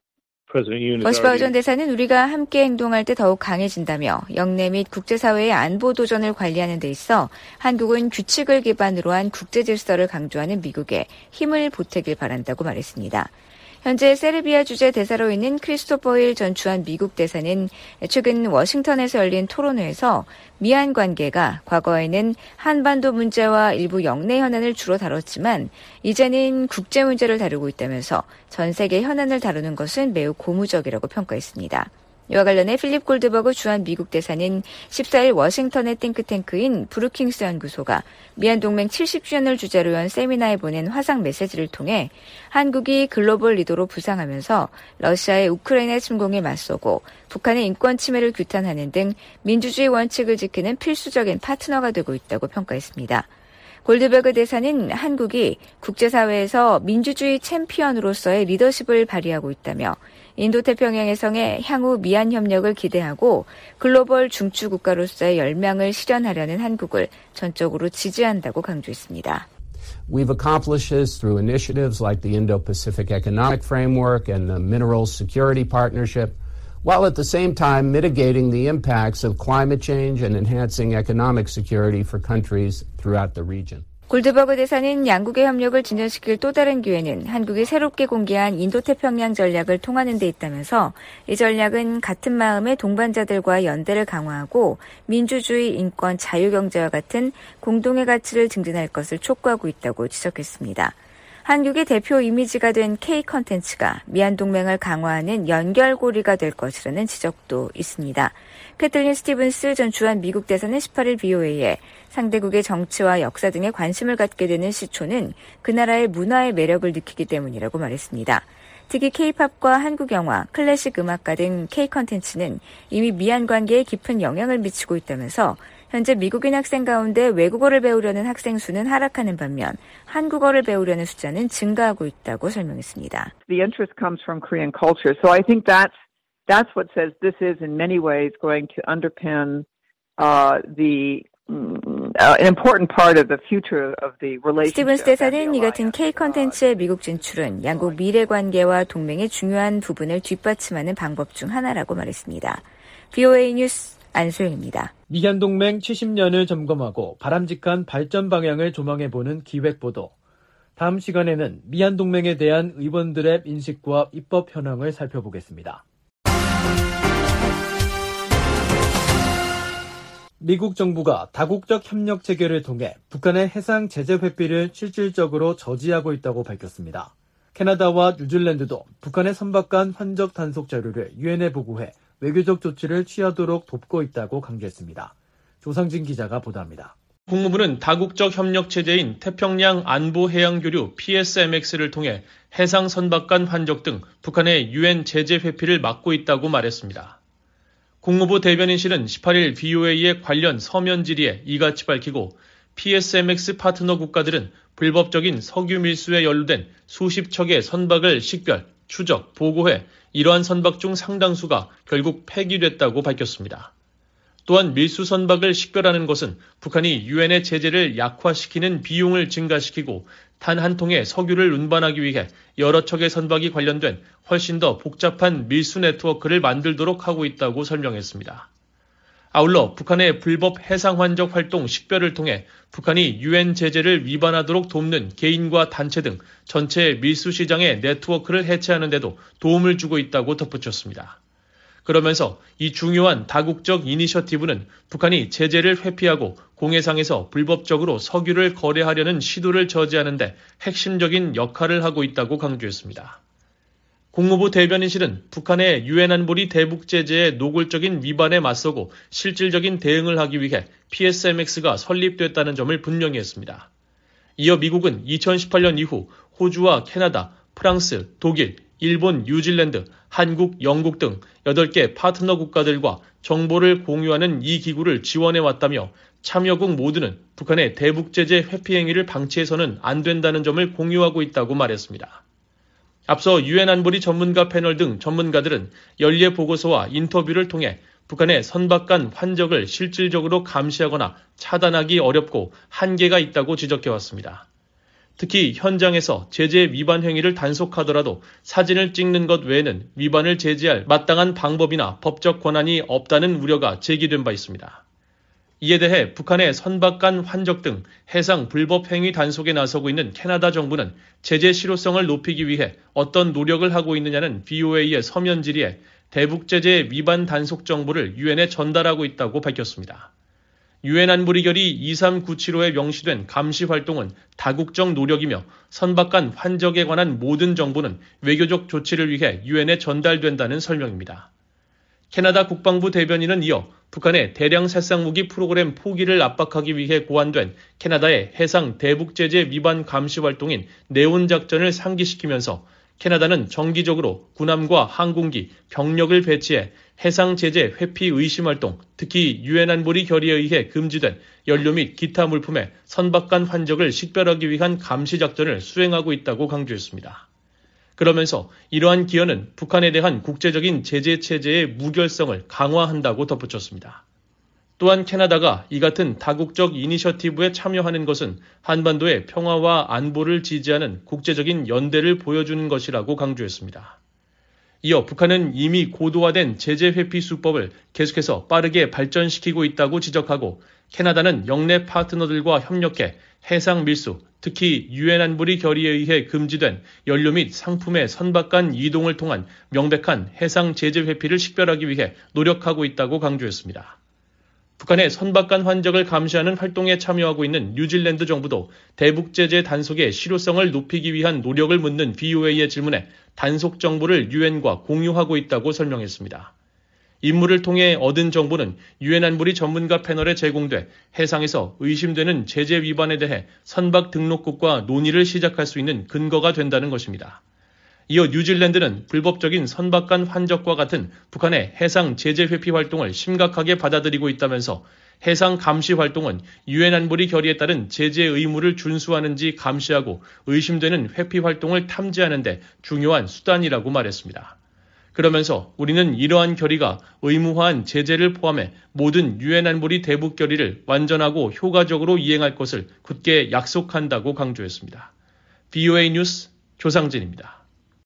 버시바우 전 대사는 우리가 함께 행동할 때 더욱 강해진다며 영내 및 국제사회의 안보 도전을 관리하는 데 있어 한국은 규칙을 기반으로 한 국제 질서를 강조하는 미국에 힘을 보태길 바란다고 말했습니다. 현재 세르비아 주재 대사로 있는 크리스토퍼 힐 전 주한 미국 대사는 최근 워싱턴에서 열린 토론회에서 미한 관계가 과거에는 한반도 문제와 일부 영내 현안을 주로 다뤘지만 이제는 국제 문제를 다루고 있다면서 전 세계 현안을 다루는 것은 매우 고무적이라고 평가했습니다. 이와 관련해 필립 골드버그 주한 미국 대사는 14일 워싱턴의 띵크탱크인 브루킹스 연구소가 미한 동맹 70주년을 주제로 연 세미나에 보낸 화상 메시지를 통해 한국이 글로벌 리더로 부상하면서 러시아의 우크라이나 침공에 맞서고 북한의 인권 침해를 규탄하는 등 민주주의 원칙을 지키는 필수적인 파트너가 되고 있다고 평가했습니다. 골드버그 대사는 한국이 국제사회에서 민주주의 챔피언으로서의 리더십을 발휘하고 있다며 인도태평양해성의 향후 미한 협력을 기대하고 글로벌 중추 국가로서의 열망을 실현하려는 한국을 전적으로 지지한다고 강조했습니다. We've accomplished this through initiatives like the Indo-Pacific Economic Framework and the Mineral Security Partnership, while at the same time mitigating the impacts of climate change and enhancing economic security for countries throughout the region. 골드버그 대사는 양국의 협력을 진전시킬 또 다른 기회는 한국이 새롭게 공개한 인도태평양 전략을 통하는 데 있다면서 이 전략은 같은 마음의 동반자들과 연대를 강화하고 민주주의, 인권, 자유경제와 같은 공동의 가치를 증진할 것을 촉구하고 있다고 지적했습니다. 한국의 대표 이미지가 된 K-컨텐츠가 미한 동맹을 강화하는 연결고리가 될 것이라는 지적도 있습니다. 캐틀린 스티븐스 전 주한 미국 대사는 18일 BOA에 상대국의 정치와 역사 등에 관심을 갖게 되는 시초는 그 나라의 문화의 매력을 느끼기 때문이라고 말했습니다. 특히 K-팝과 한국 영화, 클래식 음악가 등 K-컨텐츠는 이미 미한 관계에 깊은 영향을 미치고 있다면서 현재 미국인 학생 가운데 외국어를 배우려는 학생 수는 하락하는 반면 한국어를 배우려는 숫자는 증가하고 있다고 설명했습니다. The interest comes from Korean culture. So I think that's what says this is in many ways going to underpin an important part of the future of the relationship. 스티븐스 대사는 이 같은 K-컨텐츠의 미국 진출은 양국 미래 관계와 동맹의 중요한 부분을 뒷받침하는 방법 중 하나라고 말했습니다. BOA 뉴스 안소영입니다. 미한 동맹 70년을 점검하고 바람직한 발전 방향을 조망해보는 기획보도. 다음 시간에는 미한 동맹에 대한 의원들의 인식과 입법 현황을 살펴보겠습니다. 미국 정부가 다국적 협력 체계를 통해 북한의 해상 제재 회피를 실질적으로 저지하고 있다고 밝혔습니다. 캐나다와 뉴질랜드도 북한의 선박간 환적 단속 자료를 유엔에 보고해 외교적 조치를 취하도록 돕고 있다고 강조했습니다. 조상진 기자가 보도합니다. 국무부는 다국적 협력 체제인 태평양 안보해양교류 PSMX를 통해 해상 선박간 환적 등 북한의 유엔 제재 회피를 막고 있다고 말했습니다. 국무부 대변인실은 18일 BOA의 관련 서면 질의에 이같이 밝히고 PSMX 파트너 국가들은 불법적인 석유 밀수에 연루된 수십 척의 선박을 식별, 추적, 보고해 이러한 선박 중 상당수가 결국 폐기됐다고 밝혔습니다. 또한 밀수 선박을 식별하는 것은 북한이 유엔의 제재를 약화시키는 비용을 증가시키고 단 한 통의 석유를 운반하기 위해 여러 척의 선박이 관련된 훨씬 더 복잡한 밀수 네트워크를 만들도록 하고 있다고 설명했습니다. 아울러 북한의 불법 해상 환적 활동 식별을 통해 북한이 유엔 제재를 위반하도록 돕는 개인과 단체 등 전체 밀수 시장의 네트워크를 해체하는 데도 도움을 주고 있다고 덧붙였습니다. 그러면서 이 중요한 다국적 이니셔티브는 북한이 제재를 회피하고 공해상에서 불법적으로 석유를 거래하려는 시도를 저지하는 데 핵심적인 역할을 하고 있다고 강조했습니다. 국무부 대변인실은 북한의 유엔 안보리 대북 제재의 노골적인 위반에 맞서고 실질적인 대응을 하기 위해 PSMX가 설립됐다는 점을 분명히 했습니다. 이어 미국은 2018년 이후 호주와 캐나다, 프랑스, 독일, 일본, 뉴질랜드, 한국, 영국 등 8개 파트너 국가들과 정보를 공유하는 이 기구를 지원해왔다며 참여국 모두는 북한의 대북제재 회피 행위를 방치해서는 안 된다는 점을 공유하고 있다고 말했습니다. 앞서 유엔 안보리 전문가 패널 등 전문가들은 연례 보고서와 인터뷰를 통해 북한의 선박간 환적을 실질적으로 감시하거나 차단하기 어렵고 한계가 있다고 지적해왔습니다. 특히 현장에서 제재 위반 행위를 단속하더라도 사진을 찍는 것 외에는 위반을 제재할 마땅한 방법이나 법적 권한이 없다는 우려가 제기된 바 있습니다. 이에 대해 북한의 선박간 환적 등 해상 불법 행위 단속에 나서고 있는 캐나다 정부는 제재 실효성을 높이기 위해 어떤 노력을 하고 있느냐는 VOA의 서면 질의에 대북 제재 위반 단속 정보를 유엔에 전달하고 있다고 밝혔습니다. 유엔 안보리 결의 23975에 명시된 감시 활동은 다국적 노력이며 선박간 환적에 관한 모든 정보는 외교적 조치를 위해 유엔에 전달된다는 설명입니다. 캐나다 국방부 대변인은 이어 북한의 대량 살상무기 프로그램 포기를 압박하기 위해 고안된 캐나다의 해상 대북 제재 위반 감시 활동인 네온 작전을 상기시키면서 캐나다는 정기적으로 군함과 항공기, 병력을 배치해 해상 제재 회피 의심 활동, 특히 유엔 안보리 결의에 의해 금지된 연료 및 기타 물품의 선박간 환적을 식별하기 위한 감시 작전을 수행하고 있다고 강조했습니다. 그러면서 이러한 기여는 북한에 대한 국제적인 제재 체제의 무결성을 강화한다고 덧붙였습니다. 또한 캐나다가 이 같은 다국적 이니셔티브에 참여하는 것은 한반도의 평화와 안보를 지지하는 국제적인 연대를 보여주는 것이라고 강조했습니다. 이어 북한은 이미 고도화된 제재 회피 수법을 계속해서 빠르게 발전시키고 있다고 지적하고 캐나다는 영내 파트너들과 협력해 해상 밀수, 특히 유엔 안보리 결의에 의해 금지된 연료 및 상품의 선박간 이동을 통한 명백한 해상 제재 회피를 식별하기 위해 노력하고 있다고 강조했습니다. 북한의 선박간 환적을 감시하는 활동에 참여하고 있는 뉴질랜드 정부도 대북 제재 단속의 실효성을 높이기 위한 노력을 묻는 VOA의 질문에 단속 정보를 유엔과 공유하고 있다고 설명했습니다. 임무를 통해 얻은 정보는 유엔 안보리 전문가 패널에 제공돼 해상에서 의심되는 제재 위반에 대해 선박 등록국과 논의를 시작할 수 있는 근거가 된다는 것입니다. 이어 뉴질랜드는 불법적인 선박간 환적과 같은 북한의 해상 제재 회피 활동을 심각하게 받아들이고 있다면서 해상 감시 활동은 유엔 안보리 결의에 따른 제재 의무를 준수하는지 감시하고 의심되는 회피 활동을 탐지하는 데 중요한 수단이라고 말했습니다. 그러면서 우리는 이러한 결의가 의무화한 제재를 포함해 모든 유엔 안보리 대북 결의를 완전하고 효과적으로 이행할 것을 굳게 약속한다고 강조했습니다. VOA 뉴스 조상진입니다.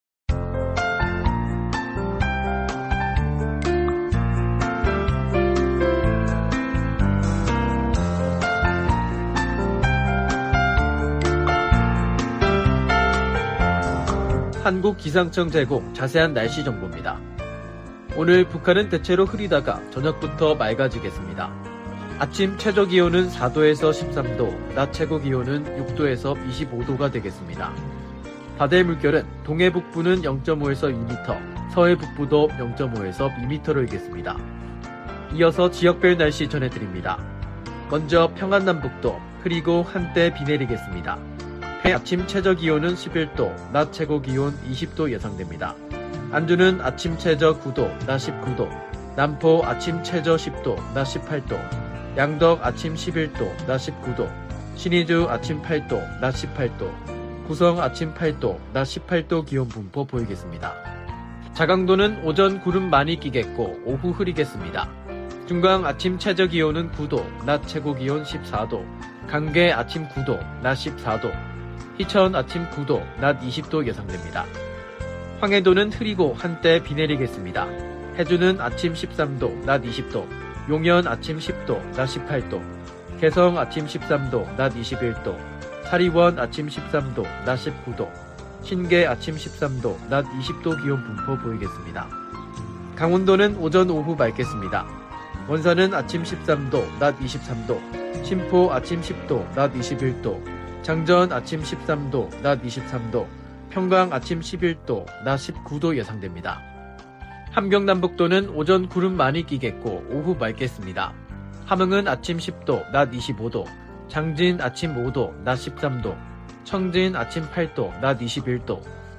한국기상청 제공 자세한 날씨 정보입니다. 오늘 북한은 대체로 흐리다가 저녁부터 맑아지겠습니다. 아침 최저기온은 4도에서 13도, 낮 최고기온은 6도에서 25도가 되겠습니다. 바다의 물결은 동해 북부는 0.5에서 2m, 서해 북부도 0.5에서 2m로 일겠습니다. 이어서 지역별 날씨 전해드립니다. 먼저 평안남북도 흐리고 한때 비 내리겠습니다. 아침 최저기온은 11도, 낮 최고기온 20도 예상됩니다. 안주는 아침 최저 9도, 낮 19도, 남포 아침 최저 10도, 낮 18도, 양덕 아침 11도, 낮 19도, 신의주 아침 8도, 낮 18도, 구성 아침 8도, 낮 18도 기온 분포 보이겠습니다. 자강도는 오전 구름 많이 끼겠고 오후 흐리겠습니다. 중강 아침 최저기온은 9도, 낮 최고기온 14도, 강계 아침 9도, 낮 14도, 희천 아침 9도, 낮 20도 예상됩니다. 황해도는 흐리고 한때 비 내리겠습니다. 해주는 아침 13도, 낮 20도, 용현 아침 10도, 낮 18도, 개성 아침 13도, 낮 21도, 사리원 아침 13도, 낮 19도, 신계 아침 13도, 낮 20도 기온 분포 보이겠습니다. 강원도는 오전 오후 맑겠습니다. 원산은 아침 13도, 낮 23도, 신포 아침 10도, 낮 21도, 장전 아침 13도, 낮 23도, 평강 아침 11도, 낮 19도 예상됩니다. 함경남북도는 오전 구름 많이 끼겠고 오후 맑겠습니다. 함흥은 아침 10도, 낮 25도, 장진 아침 5도, 낮 13도, 청진 아침 8도, 낮 21도,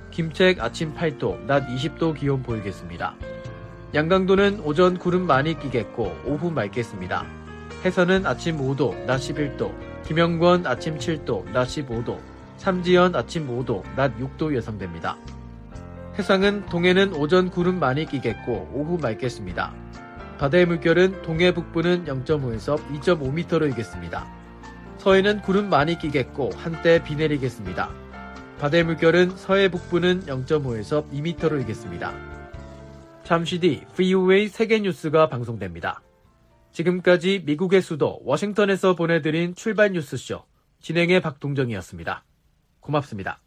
김책 아침 8도, 낮 20도 기온 보이겠습니다. 양강도는 오전 구름 많이 끼겠고 오후 맑겠습니다. 해선은 아침 5도, 낮 11도, 김영권 아침 7도, 낮 15도, 삼지연 아침 5도, 낮 6도 예상됩니다. 해상은 동해는 오전 구름 많이 끼겠고 오후 맑겠습니다. 바다의 물결은 동해 북부는 0.5에서 2.5m로 이겠습니다. 서해는 구름 많이 끼겠고 한때 비 내리겠습니다. 바다의 물결은 서해 북부는 0.5에서 2m로 이겠습니다. 잠시 뒤 VOA 세계뉴스가 방송됩니다. 지금까지 미국의 수도 워싱턴에서 보내드린 출발 뉴스쇼 진행의 박동정이었습니다. 고맙습니다.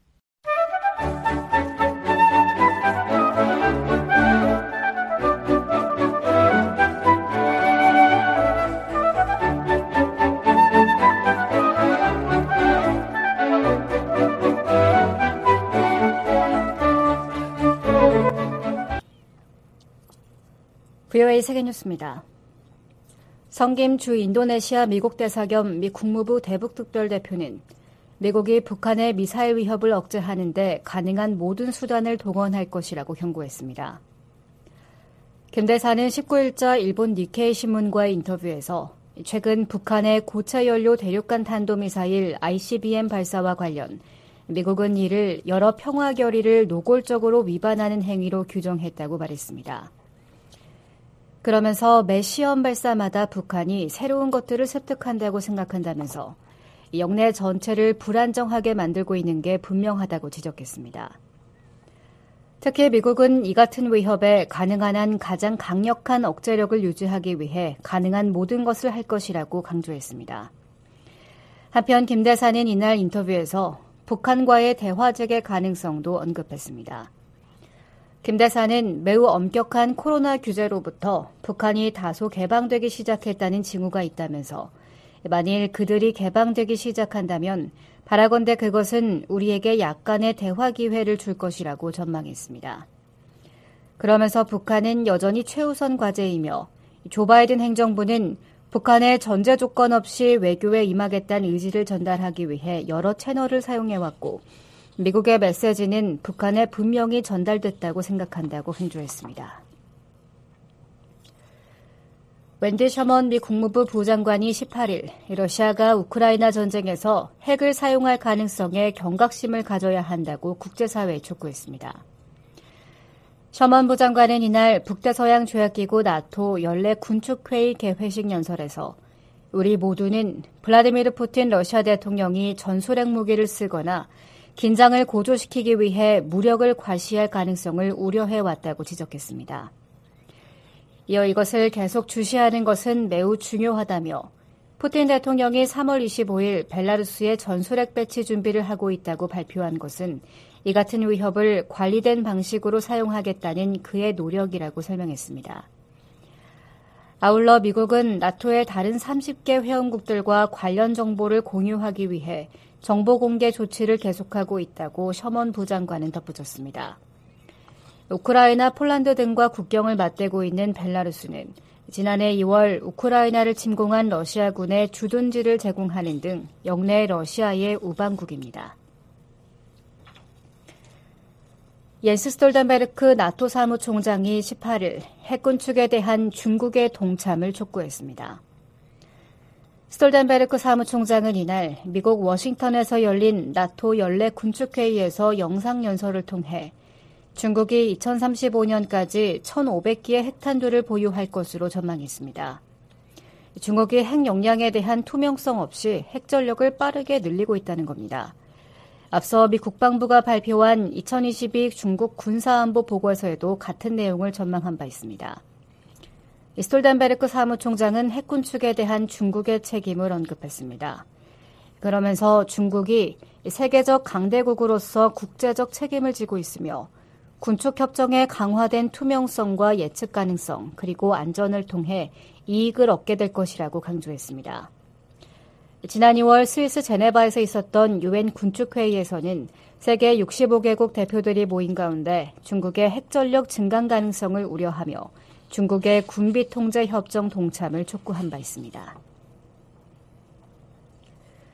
VOA 세계뉴스입니다. 성김 주 인도네시아 미국 대사 겸 미 국무부 대북특별대표는 미국이 북한의 미사일 위협을 억제하는 데 가능한 모든 수단을 동원할 것이라고 경고했습니다. 김 대사는 19일자 일본 니케이 신문과의 인터뷰에서 최근 북한의 고체 연료 대륙간 탄도미사일 ICBM 발사와 관련 미국은 이를 여러 평화 결의를 노골적으로 위반하는 행위로 규정했다고 말했습니다. 그러면서 매 시험 발사마다 북한이 새로운 것들을 습득한다고 생각한다면서 영내 전체를 불안정하게 만들고 있는 게 분명하다고 지적했습니다. 특히 미국은 이 같은 위협에 가능한 한 가장 강력한 억제력을 유지하기 위해 가능한 모든 것을 할 것이라고 강조했습니다. 한편 김 대사는 이날 인터뷰에서 북한과의 대화 재개 가능성도 언급했습니다. 김 대사는 매우 엄격한 코로나 규제로부터 북한이 다소 개방되기 시작했다는 징후가 있다면서 만일 그들이 개방되기 시작한다면 바라건대 그것은 우리에게 약간의 대화 기회를 줄 것이라고 전망했습니다. 그러면서 북한은 여전히 최우선 과제이며 조 바이든 행정부는 북한의 전제 조건 없이 외교에 임하겠다는 의지를 전달하기 위해 여러 채널을 사용해왔고 미국의 메시지는 북한에 분명히 전달됐다고 생각한다고 강조했습니다. 웬디 셔먼 미 국무부 부장관이 18일 러시아가 우크라이나 전쟁에서 핵을 사용할 가능성에 경각심을 가져야 한다고 국제사회에 촉구했습니다. 셔먼 부장관은 이날 북대서양 조약기구 나토 연례 군축회의 개회식 연설에서 우리 모두는 블라디미르 푸틴 러시아 대통령이 전술핵 무기를 쓰거나 긴장을 고조시키기 위해 무력을 과시할 가능성을 우려해왔다고 지적했습니다. 이어 이것을 계속 주시하는 것은 매우 중요하다며 푸틴 대통령이 3월 25일 벨라루스에 전술핵 배치 준비를 하고 있다고 발표한 것은 이 같은 위협을 관리된 방식으로 사용하겠다는 그의 노력이라고 설명했습니다. 아울러 미국은 나토의 다른 30개 회원국들과 관련 정보를 공유하기 위해 정보 공개 조치를 계속하고 있다고 셔먼 부장관은 덧붙였습니다. 우크라이나, 폴란드 등과 국경을 맞대고 있는 벨라루스는 지난해 2월 우크라이나를 침공한 러시아군에 주둔지를 제공하는 등 영내 러시아의 우방국입니다. 옌스 스톨텐베르크 나토 사무총장이 18일 핵군 축에 대한 중국의 동참을 촉구했습니다. 스톨텐베르크 사무총장은 이날 미국 워싱턴에서 열린 나토 연례 군축회의에서 영상연설을 통해 중국이 2035년까지 1,500기의 핵탄두를 보유할 것으로 전망했습니다. 중국이 핵 역량에 대한 투명성 없이 핵 전력을 빠르게 늘리고 있다는 겁니다. 앞서 미 국방부가 발표한 2022 중국 군사안보 보고서에도 같은 내용을 전망한 바 있습니다. 스톨텐베르크 사무총장은 핵군 축에 대한 중국의 책임을 언급했습니다. 그러면서 중국이 세계적 강대국으로서 국제적 책임을 지고 있으며 군축 협정의 강화된 투명성과 예측 가능성 그리고 안전을 통해 이익을 얻게 될 것이라고 강조했습니다. 지난 2월 스위스 제네바에서 있었던 유엔 군축회의에서는 세계 65개국 대표들이 모인 가운데 중국의 핵전력 증강 가능성을 우려하며 중국의 군비 통제 협정 동참을 촉구한 바 있습니다.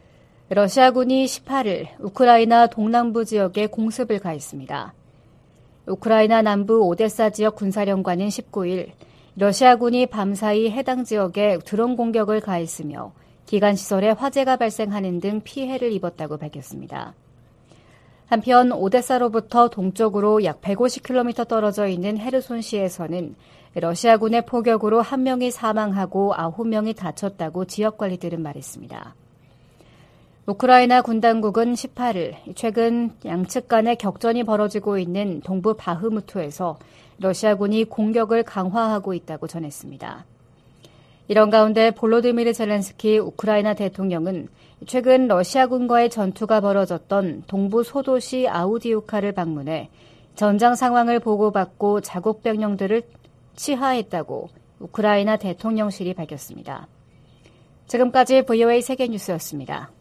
러시아군이 18일 우크라이나 동남부 지역에 공습을 가했습니다. 우크라이나 남부 오데사 지역 군사령관은 19일 러시아군이 밤사이 해당 지역에 드론 공격을 가했으며 기관시설에 화재가 발생하는 등 피해를 입었다고 밝혔습니다. 한편 오데사로부터 동쪽으로 약 150km 떨어져 있는 헤르손시에서는 러시아군의 포격으로 1명이 사망하고 9명이 다쳤다고 지역관리들은 말했습니다. 우크라이나 군 당국은 18일 최근 양측 간의 격전이 벌어지고 있는 동부 바흐무트에서 러시아군이 공격을 강화하고 있다고 전했습니다. 이런 가운데 볼로디미르 젤렌스키 우크라이나 대통령은 최근 러시아군과의 전투가 벌어졌던 동부 소도시 아우디우카를 방문해 전장 상황을 보고받고 자국 병력들을 치하했다고 우크라이나 대통령실이 밝혔습니다. 지금까지 VOA 세계뉴스였습니다.